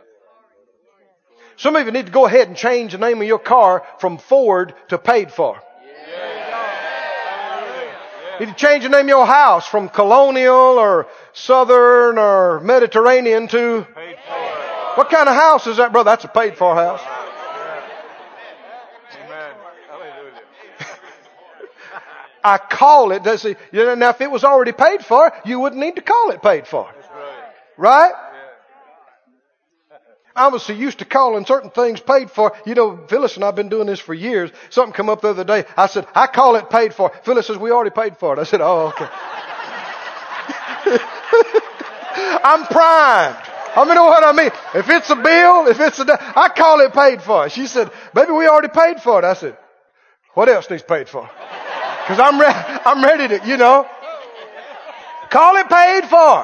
Some of you need to go ahead and change the name of your car from Ford to paid for. You need to change the name of your house from Colonial or Southern or Mediterranean to... Paid for. What kind of house is that, brother? That's a paid for house. Amen. Hallelujah. I call it, now if it was already paid for, you wouldn't need to call it paid for. That's right. Right? Yeah. I was so used to calling certain things paid for. You know, Phyllis and I have been doing this for years. Something come up the other day. I said, I call it paid for. Phyllis says, we already paid for it. I said, oh, okay. I'm primed. I mean, know what I mean? If it's a bill, I call it paid for. She said, baby, we already paid for it. I said, what else needs paid for? Because I'm ready to, call it paid for.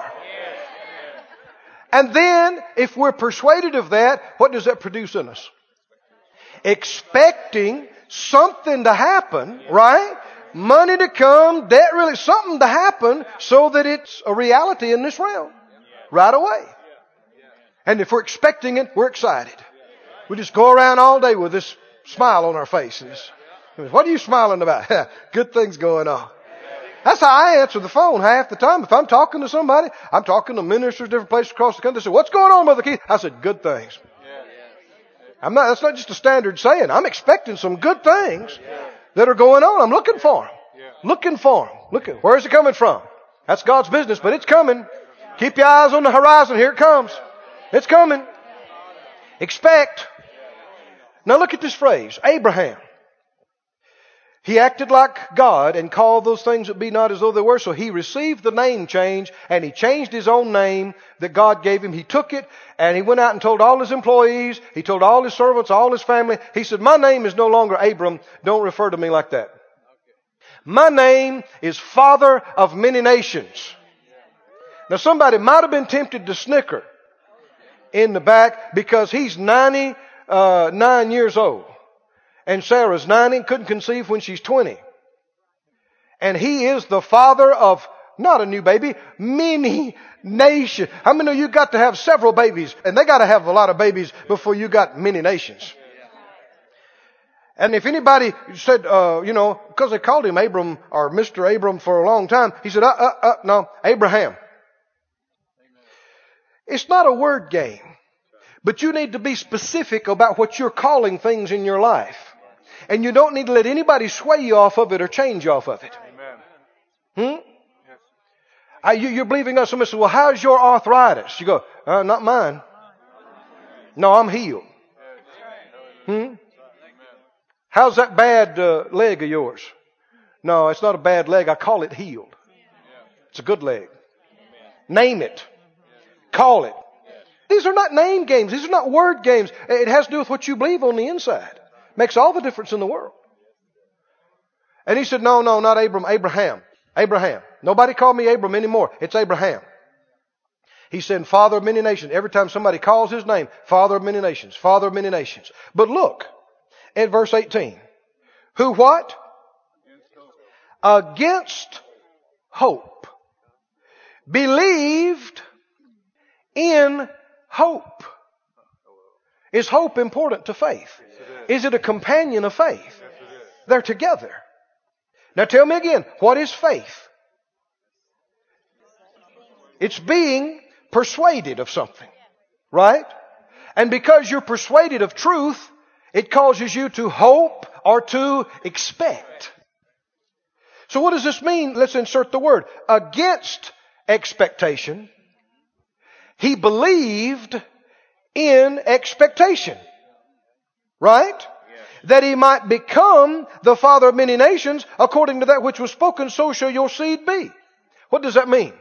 And then, if we're persuaded of that, what does that produce in us? Expecting something to happen, right? Money to come, debt really, something to happen so that it's a reality in this realm. Right away. And if we're expecting it, we're excited. We just go around all day with this smile on our faces. What are you smiling about? Good things going on. That's how I answer the phone half the time. If I'm talking to somebody, I'm talking to ministers, different places across the country. They say, what's going on, Brother Keith? I said, good things. That's not just a standard saying. I'm expecting some good things that are going on. I'm looking for them. Looking for them. Where's it coming from? That's God's business, but it's coming. Keep your eyes on the horizon. Here it comes. It's coming. Expect. Now look at this phrase. Abraham. He acted like God and called those things that be not as though they were. So he received the name change and he changed his own name that God gave him. He took it and he went out and told all his employees. He told all his servants, all his family. He said, my name is no longer Abram. Don't refer to me like that. My name is Father of Many Nations. Now somebody might have been tempted to snicker in the back because he's 99 years old. And Sarah's 90, couldn't conceive when she's 20. And he is the father of, not a new baby, many nations. How many of you got to have several babies? And they got to have a lot of babies before you got many nations. And if anybody said, because they called him Abram or Mr. Abram for a long time, he said, no, Abraham. It's not a word game. But you need to be specific about what you're calling things in your life. And you don't need to let anybody sway you off of it or change you off of it. Amen. You're believing us. Somebody says, well, how's your arthritis? You go, not mine. No, I'm healed. How's that bad leg of yours? No, it's not a bad leg. I call it healed. It's a good leg. Name it. Call it. These are not name games. These are not word games. It has to do with what you believe on the inside. Makes all the difference in the world. And he said, no, not Abram, Abraham. Abraham. Nobody call me Abram anymore. It's Abraham. He said, Father of many nations. Every time somebody calls his name, Father of many nations, Father of many nations. But look at verse 18. Who what? Against hope. Believed in hope. Is hope important to faith? Is it a companion of faith? They're together. Now tell me again, what is faith? It's being persuaded of something, right? And because you're persuaded of truth, it causes you to hope or to expect. So what does this mean? Let's insert the word. Against expectation, he believed in expectation. Right? Yes. That he might become the father of many nations, according to that which was spoken, so shall your seed be. What does that mean?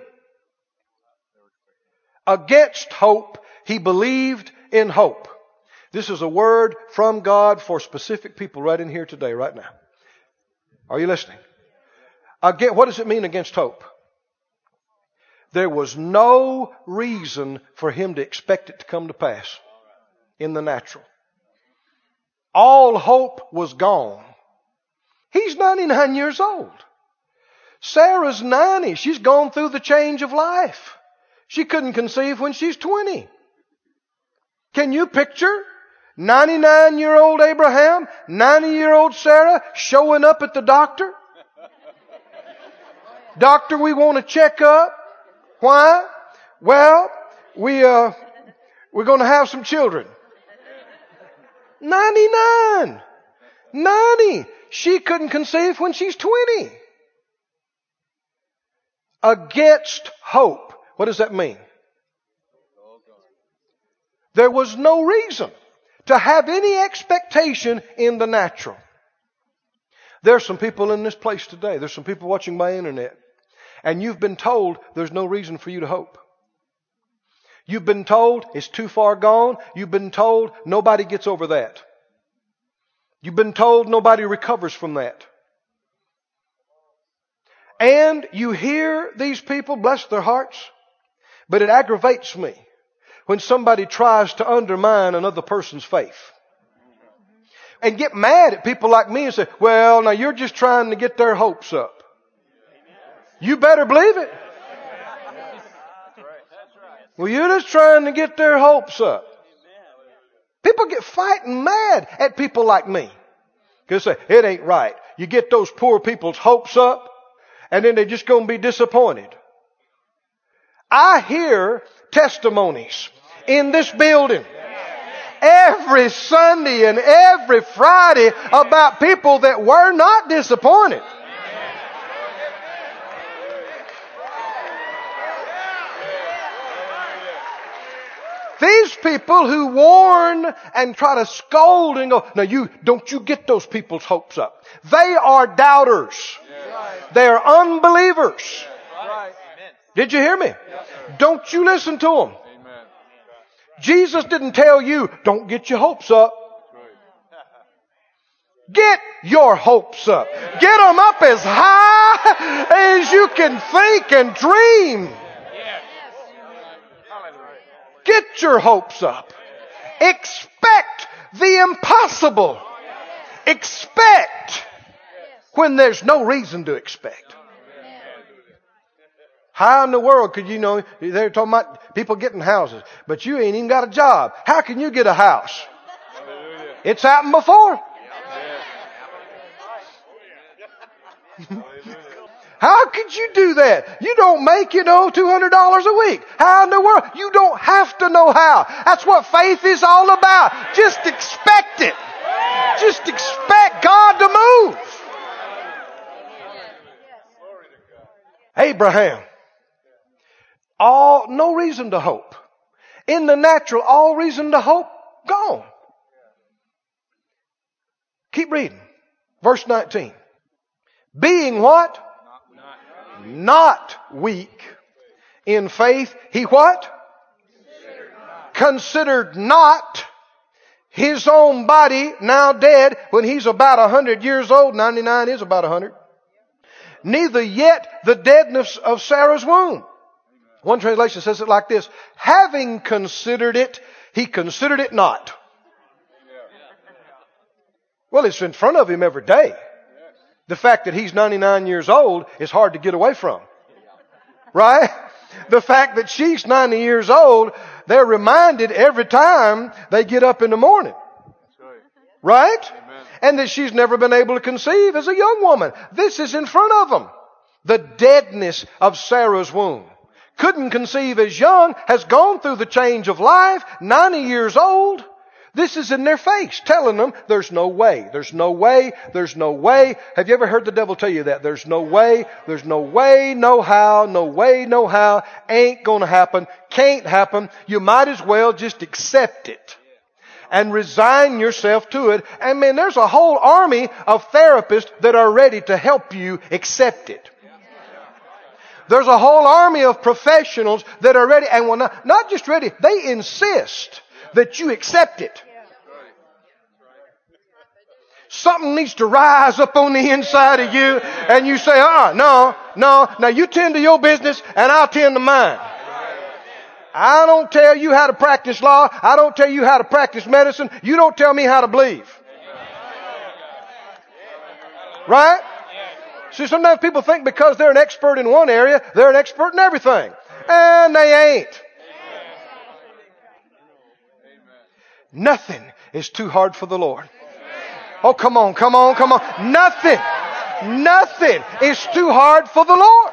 Against hope, he believed in hope. This is a word from God for specific people right in here today, right now. Are you listening? Again, what does it mean against hope? There was no reason for him to expect it to come to pass in the natural. All hope was gone. He's 99 years old. Sarah's 90. She's gone through the change of life. She couldn't conceive when she's 20. Can you picture 99-year-old Abraham, 90-year-old Sarah showing up at the doctor? Doctor, we want to check up. Why? Well, we're going to have some children. 99. 90. She couldn't conceive when she's 20. Against hope. What does that mean? There was no reason to have any expectation in the natural. There's some people in this place today. There's some people watching by internet. And you've been told there's no reason for you to hope. You've been told it's too far gone. You've been told nobody gets over that. You've been told nobody recovers from that. And you hear these people, bless their hearts, but it aggravates me when somebody tries to undermine another person's faith. And get mad at people like me and say, well, now you're just trying to get their hopes up. You better believe it. Well, you're just trying to get their hopes up. People get fighting mad at people like me. Because they say, it ain't right. You get those poor people's hopes up, and then they're just going to be disappointed. I hear testimonies in this building every Sunday and every Friday about people that were not disappointed. These people who warn and try to scold and go, now don't you get those people's hopes up. They are doubters. They are unbelievers. Did you hear me? Don't you listen to them. Jesus didn't tell you, don't get your hopes up. Get your hopes up. Get them up as high as you can think and dream. Get your hopes up. Expect the impossible. Expect when there's no reason to expect. How in the world could you know, they're talking about people getting houses, but you ain't even got a job. How can you get a house? It's happened before. How could you do that? You don't make, $200 a week. How in the world? You don't have to know how. That's what faith is all about. Just expect it. Just expect God to move. Abraham. No reason to hope. In the natural, all reason to hope, gone. Keep reading. Verse 19. Being what? Not weak in faith. He what? Considered not his own body now dead when he's about 100 years old. 99 is about 100. Neither yet the deadness of Sarah's womb. One translation says it like this. Having considered it, he considered it not. Well, it's in front of him every day. The fact that he's 99 years old is hard to get away from. Right? The fact that she's 90 years old, they're reminded every time they get up in the morning. Right? And that she's never been able to conceive as a young woman. This is in front of them. The deadness of Sarah's womb. Couldn't conceive as young, has gone through the change of life, 90 years old. This is in their face, telling them there's no way, there's no way, there's no way. Have you ever heard the devil tell you that? There's no way, no how, no way, no how, ain't gonna happen, can't happen. You might as well just accept it and resign yourself to it. And man, there's a whole army of therapists that are ready to help you accept it. There's a whole army of professionals that are ready, and well, not just ready, they insist that you accept it. Something needs to rise up on the inside of you, and you say, no. Now you tend to your business, and I'll tend to mine. I don't tell you how to practice law. I don't tell you how to practice medicine. You don't tell me how to believe. Right? See, sometimes people think because they're an expert in one area, they're an expert in everything. And they ain't. Nothing is too hard for the Lord. Oh, come on. Nothing is too hard for the Lord.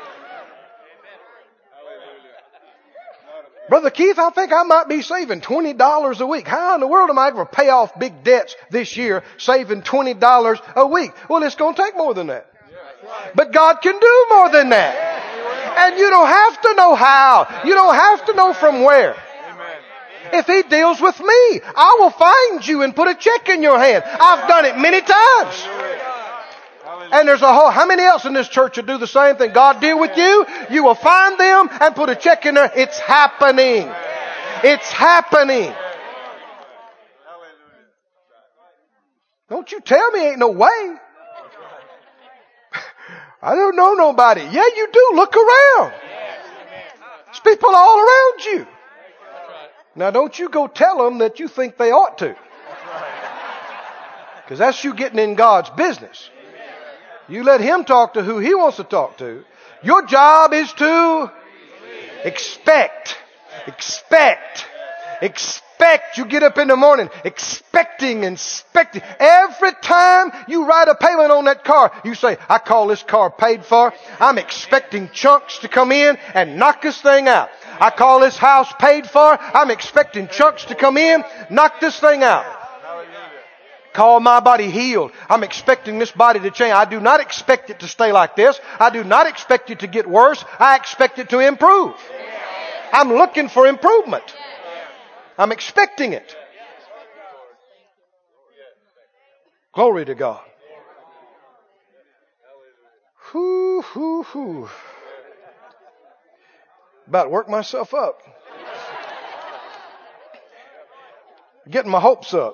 Brother Keith, I think I might be saving $20 a week. How in the world am I going to pay off big debts this year saving $20 a week? Well, it's going to take more than that. But God can do more than that. And you don't have to know how. You don't have to know from where. If He deals with me, I will find you and put a check in your hand. I've done it many times. And there's how many else in this church will do the same thing? God deal with you, you will find them and put a check in there. It's happening. It's happening. Don't you tell me ain't no way. I don't know nobody. Yeah, you do. Look around. There's people all around you. Now, don't you go tell them that you think they ought to. Because that's you getting in God's business. You let Him talk to who He wants to talk to. Your job is to expect. You get up in the morning expecting. Every time you write a payment on that car, you say, I call this car paid for. I'm expecting chunks to come in and knock this thing out. I call this house paid for. I'm expecting chunks to come in, knock this thing out. Call my body healed. I'm expecting this body to change. I do not expect it to stay like this. I do not expect it to get worse. I expect it to improve. I'm looking for improvement. I'm expecting it. Glory to God. About to work myself up. Getting my hopes up.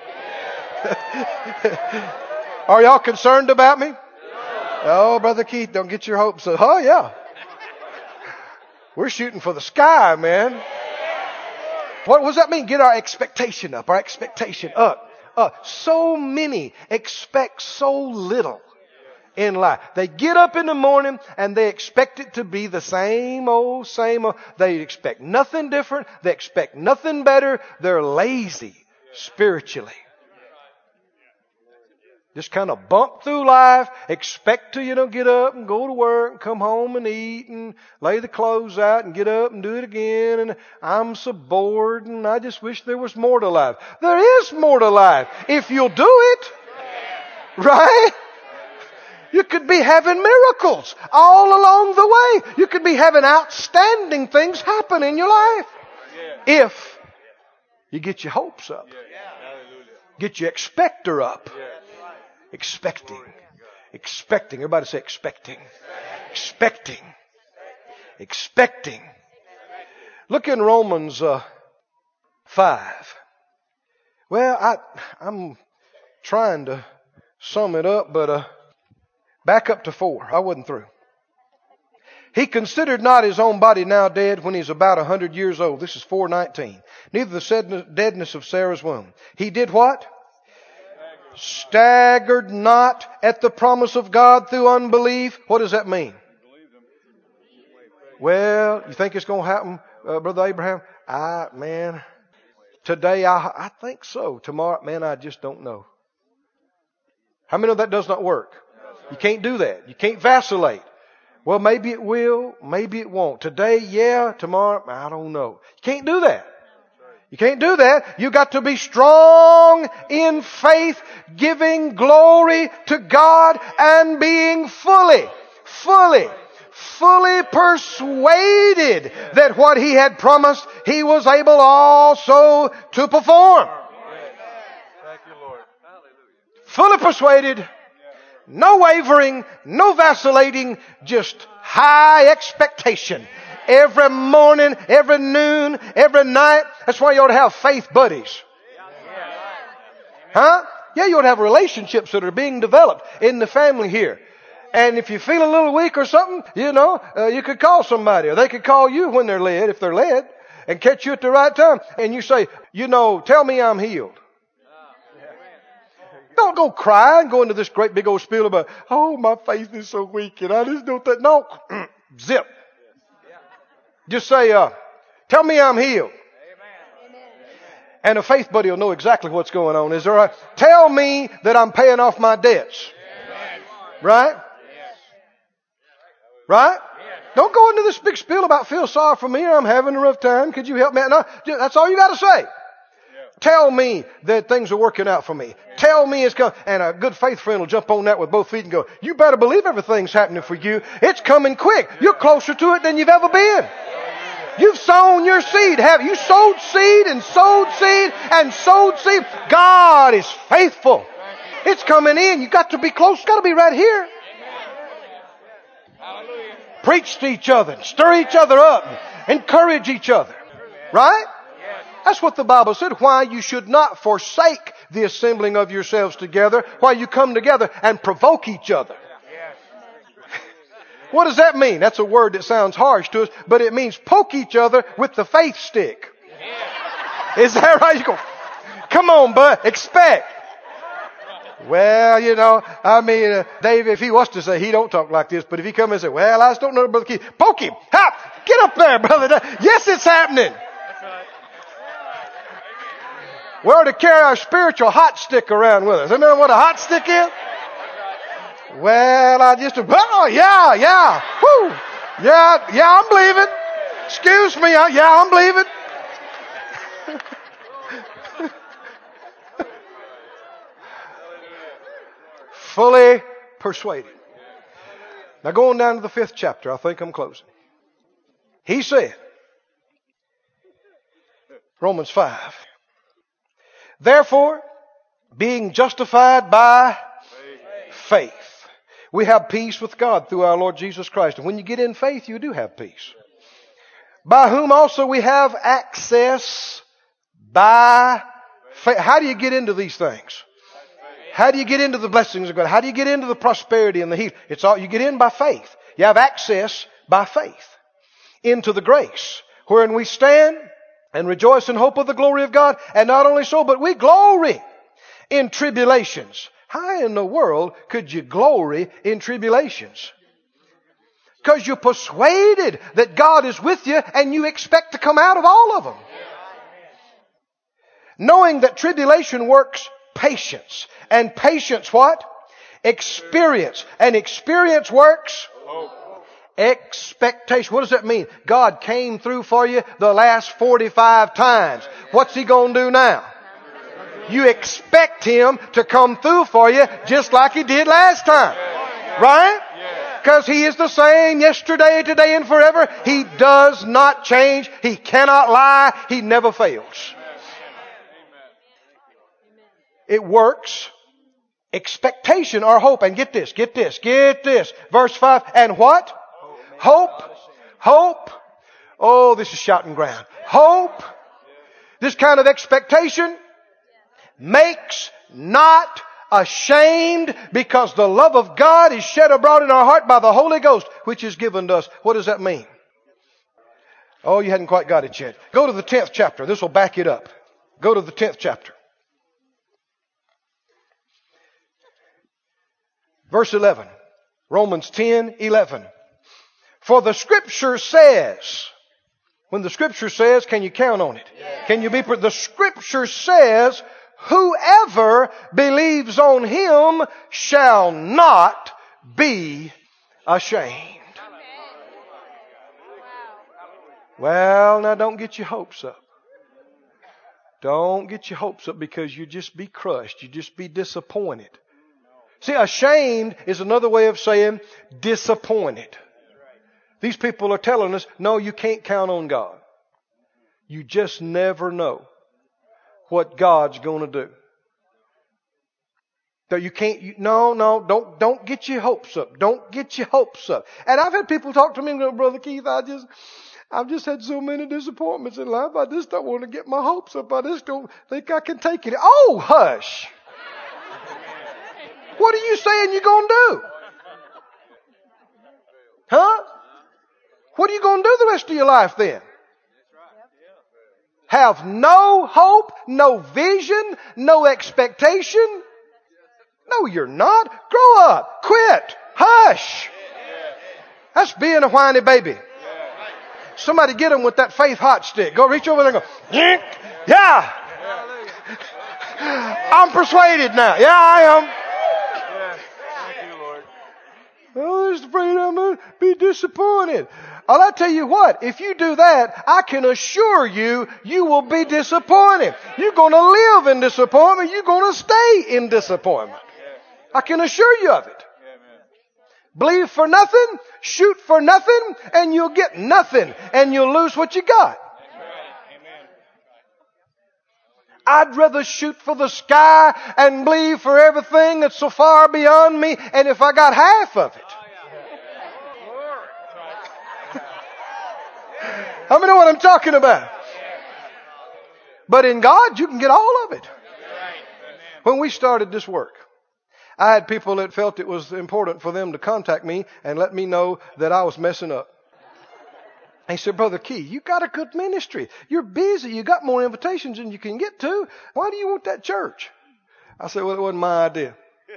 Are y'all concerned about me? Oh, Brother Keith, don't get your hopes up. Oh, yeah. We're shooting for the sky, man. What does that mean? Get our expectation up. Our expectation up. So many expect so little in life. They get up in the morning and they expect it to be the same old. They expect nothing different. They expect nothing better. They're lazy spiritually. Just kind of bump through life, expect to, get up and go to work and come home and eat and lay the clothes out and get up and do it again. And I'm so bored and I just wish there was more to life. There is more to life if you'll do it. Right? You could be having miracles all along the way. You could be having outstanding things happen in your life. If you get your hopes up. Get your expector up. Expecting. Everybody say expecting. Look in Romans 5. Well, I'm trying to sum it up, but back up to 4. I wasn't through. He considered not his own body now dead when he's about 100 years old. This is 4:19. Neither the deadness of Sarah's womb. He did what? Staggered not at the promise of God through unbelief. What does that mean? Well, you think it's going to happen, Brother Abraham? Today I think so. Tomorrow, I just don't know. How many know that does not work? You can't do that. You can't vacillate. Well, maybe it will, maybe it won't. Today, yeah. Tomorrow, I don't know. You can't do that. You can't do that. You got to be strong in faith, giving glory to God and being fully persuaded that what He had promised, He was able also to perform. Thank you, Lord. Fully persuaded, no wavering, no vacillating, just high expectation. Every morning, every noon, every night. That's why you ought to have faith buddies. Huh? Yeah, you ought to have relationships that are being developed in the family here. And if you feel a little weak or something, you could call somebody, or they could call you when they're led, if they're led, and catch you at the right time. And you say, tell me I'm healed. Don't go crying, go into this great big old spiel about, oh, my faith is so weak and I just don't think. No, zip. Just say, tell me I'm healed. And a faith buddy will know exactly what's going on. Is there a, tell me that I'm paying off my debts. Right? Right? Don't go into this big spiel about feel sorry for me or I'm having a rough time. Could you help me? No, that's all you got to say. Tell me that things are working out for me. Tell me it's coming. And a good faith friend will jump on that with both feet and go, you better believe everything's happening for you. It's coming quick. You're closer to it than you've ever been. You've sown your seed. Have you sowed seed and sowed seed and sowed seed? God is faithful. It's coming in. You got to be close. Got to be right here. Preach to each other. Stir each other up. Encourage each other. Right? That's what the Bible said. Why you should not forsake the assembling of yourselves together. Why you come together and provoke each other. What does that mean? That's a word that sounds harsh to us, but it means poke each other with the faith stick. Is that right? You go, come on, bud, expect. Well, Dave, if he was to say, he don't talk like this, but if he come and say, well, I just don't know, Brother Keith, poke him. Ha! Get up there, brother. Yes, it's happening. We're to carry our spiritual hot stick around with us. Remember what a hot stick is? Well, yeah. Whoo. Yeah, I'm believing. Excuse me. I'm believing. Fully persuaded. Now going down to the 5th chapter, I think I'm closing. He said, Romans 5, therefore, being justified by faith, we have peace with God through our Lord Jesus Christ. And when you get in faith, you do have peace. By whom also we have access by faith. How do you get into these things? How do you get into the blessings of God? How do you get into the prosperity and the healing? It's all, you get in by faith. You have access by faith into the grace wherein we stand and rejoice in hope of the glory of God. And not only so, but we glory in tribulations. How in the world could you glory in tribulations? Because you're persuaded that God is with you and you expect to come out of all of them. Knowing that tribulation works patience. And patience what? Experience. And experience works? Expectation. What does that mean? God came through for you the last 45 times. What's He going to do now? You expect Him to come through for you just like He did last time. Right? Because He is the same yesterday, today, and forever. He does not change. He cannot lie. He never fails. It works. Expectation or hope. And get this. Verse 5. And what? Hope. Oh, this is shouting ground. Hope. This kind of expectation makes not ashamed, because the love of God is shed abroad in our heart by the Holy Ghost, which is given to us. What does that mean? Oh, you hadn't quite got it yet. Go to the 10th chapter. This will back it up. Go to the 10th chapter. Verse 11. Romans 10:11. For the Scripture says, when the Scripture says, can you count on it? Can you be, the Scripture says, whoever believes on Him shall not be ashamed. Well, now don't get your hopes up. Don't get your hopes up because you just be crushed. You just be disappointed. See, ashamed is another way of saying disappointed. These people are telling us, no, you can't count on God. You just never know what God's going to do. So you can't, don't get your hopes up. Don't get your hopes up. And I've had people talk to me and go, Brother Keith, I've just had so many disappointments in life. I just don't want to get my hopes up. I just don't think I can take it. Oh, hush. What are you saying you're going to do? Huh? What are you going to do the rest of your life then? Have no hope, no vision, no expectation? No, you're not. Grow up. Quit. Hush. That's being a whiny baby. Somebody get him with that faith hot stick. Go reach over there and go, Yink. Yeah. I'm persuaded now. Yeah, I am. Thank you, Lord. Oh, I was afraid I'm going to be disappointed. Well, I tell you what, if you do that, I can assure you, you will be disappointed. You're going to live in disappointment. You're going to stay in disappointment. I can assure you of it. Believe for nothing, shoot for nothing, and you'll get nothing, and you'll lose what you got. I'd rather shoot for the sky and believe for everything that's so far beyond me, and if I got half of it. How many know what I'm talking about? But in God, you can get all of it. When we started this work, I had people that felt it was important for them to contact me and let me know that I was messing up. He said, Brother Key, you got a good ministry. You're busy. You got more invitations than you can get to. Why do you want that church? I said, well, it wasn't my idea.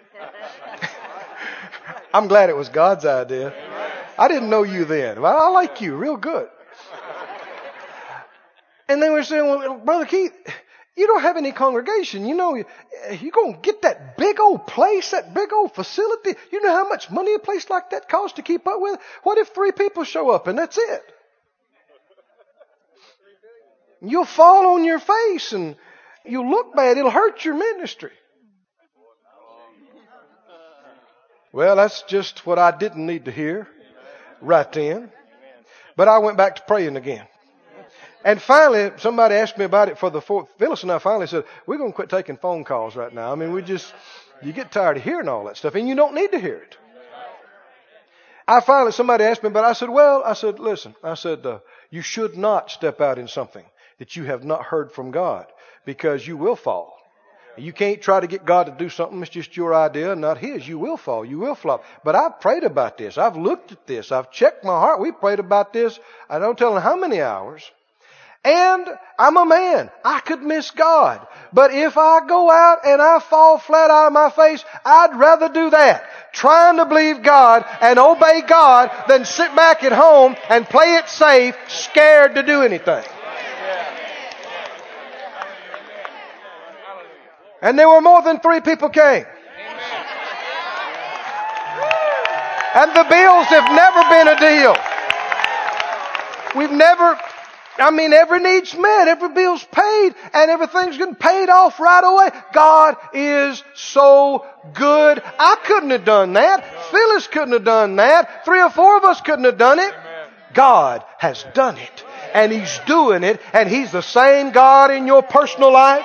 I'm glad it was God's idea. I didn't know you then. Well, I like you real good. And they were saying, well, Brother Keith, you don't have any congregation. You know, you're going to get that big old place, that big old facility. You know how much money a place like that costs to keep up with? What if 3 people show up and that's it? You'll fall on your face and you'll look bad. It'll hurt your ministry. Well, that's just what I didn't need to hear right then. But I went back to praying again. And finally, somebody asked me about it for the 4th. Phyllis and I finally said, we're going to quit taking phone calls right now. I mean, you get tired of hearing all that stuff, and you don't need to hear it. Somebody asked me about it. I said, listen, you should not step out in something that you have not heard from God, because you will fall. You can't try to get God to do something. It's just your idea and not His. You will fall. You will flop. But I've prayed about this. I've looked at this. I've checked my heart. We prayed about this. I don't tell them how many hours. And I'm a man. I could miss God. But if I go out and I fall flat out of my face, I'd rather do that, trying to believe God and obey God, than sit back at home and play it safe, scared to do anything. And there were more than 3 people came. And the bills have never been a deal. Every need's met, every bill's paid, and everything's getting paid off right away. God is so good. I couldn't have done that. Phyllis couldn't have done that. 3 or 4 of us couldn't have done it. God has done it. And He's doing it. And He's the same God in your personal life.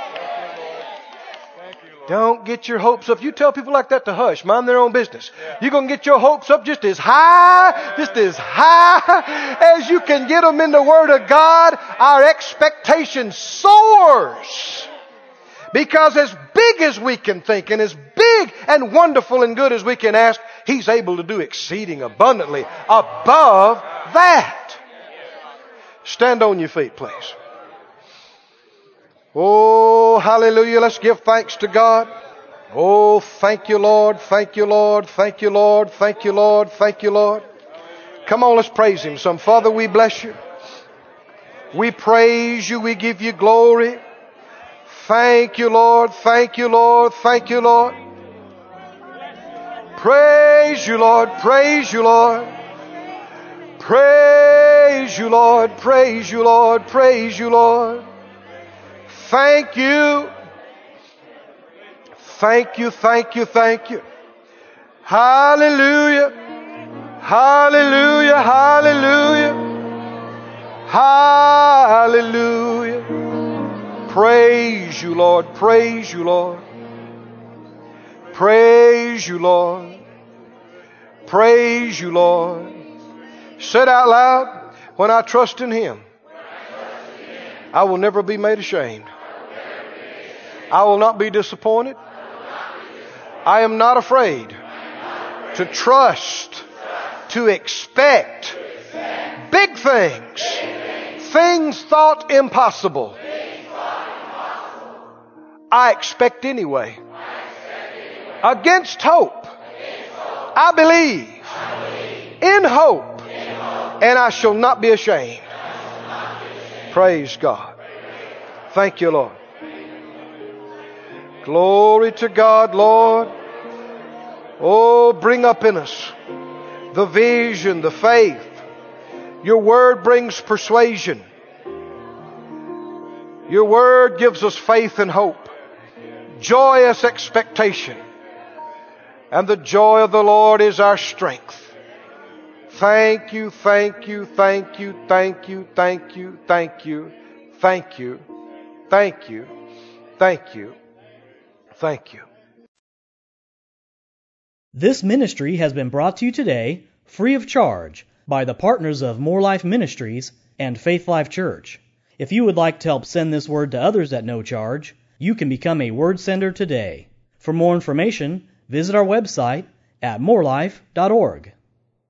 Don't get your hopes up. You tell people like that to hush, mind their own business. You're going to get your hopes up just as high as you can get them in the Word of God. Our expectation soars. Because as big as we can think, and as big and wonderful and good as we can ask, He's able to do exceeding abundantly above that. Stand on your feet, please. Oh, hallelujah. Let's give thanks to God. Oh, thank you, Lord. Thank you, Lord. Thank you, Lord. Thank you, Lord. Thank you, Lord. Come on, let's praise Him some. Father, we bless You. We praise You. We give You glory. Thank You, Lord. Thank You, Lord. Thank You, Lord. Praise You, Lord. Praise You, Lord. Praise You, Lord. Praise You, Lord. Praise You, Lord. Thank you. Thank you, thank you, thank you. Hallelujah. Hallelujah, hallelujah. Hallelujah. Praise you, Lord. Praise you, Lord. Praise you, Lord. Praise you, Lord. Said out loud, when I trust in Him, I will never be made ashamed. I will not be disappointed. I am not afraid to trust, to expect big things, things thought impossible. I expect anyway. Against hope, I believe in hope, and I shall not be ashamed. Praise God. Thank you, Lord. Glory to God, Lord. Oh, bring up in us the vision, the faith. Your word brings persuasion. Your word gives us faith and hope, joyous expectation. And the joy of the Lord is our strength. Thank you, thank you, thank you, thank you, thank you, thank you, thank you, thank you, thank you, thank you. This ministry has been brought to you today, free of charge, by the partners of More Life Ministries and Faith Life Church. If you would like to help send this word to others at no charge, you can become a word sender today. For more information, visit our website at morelife.org.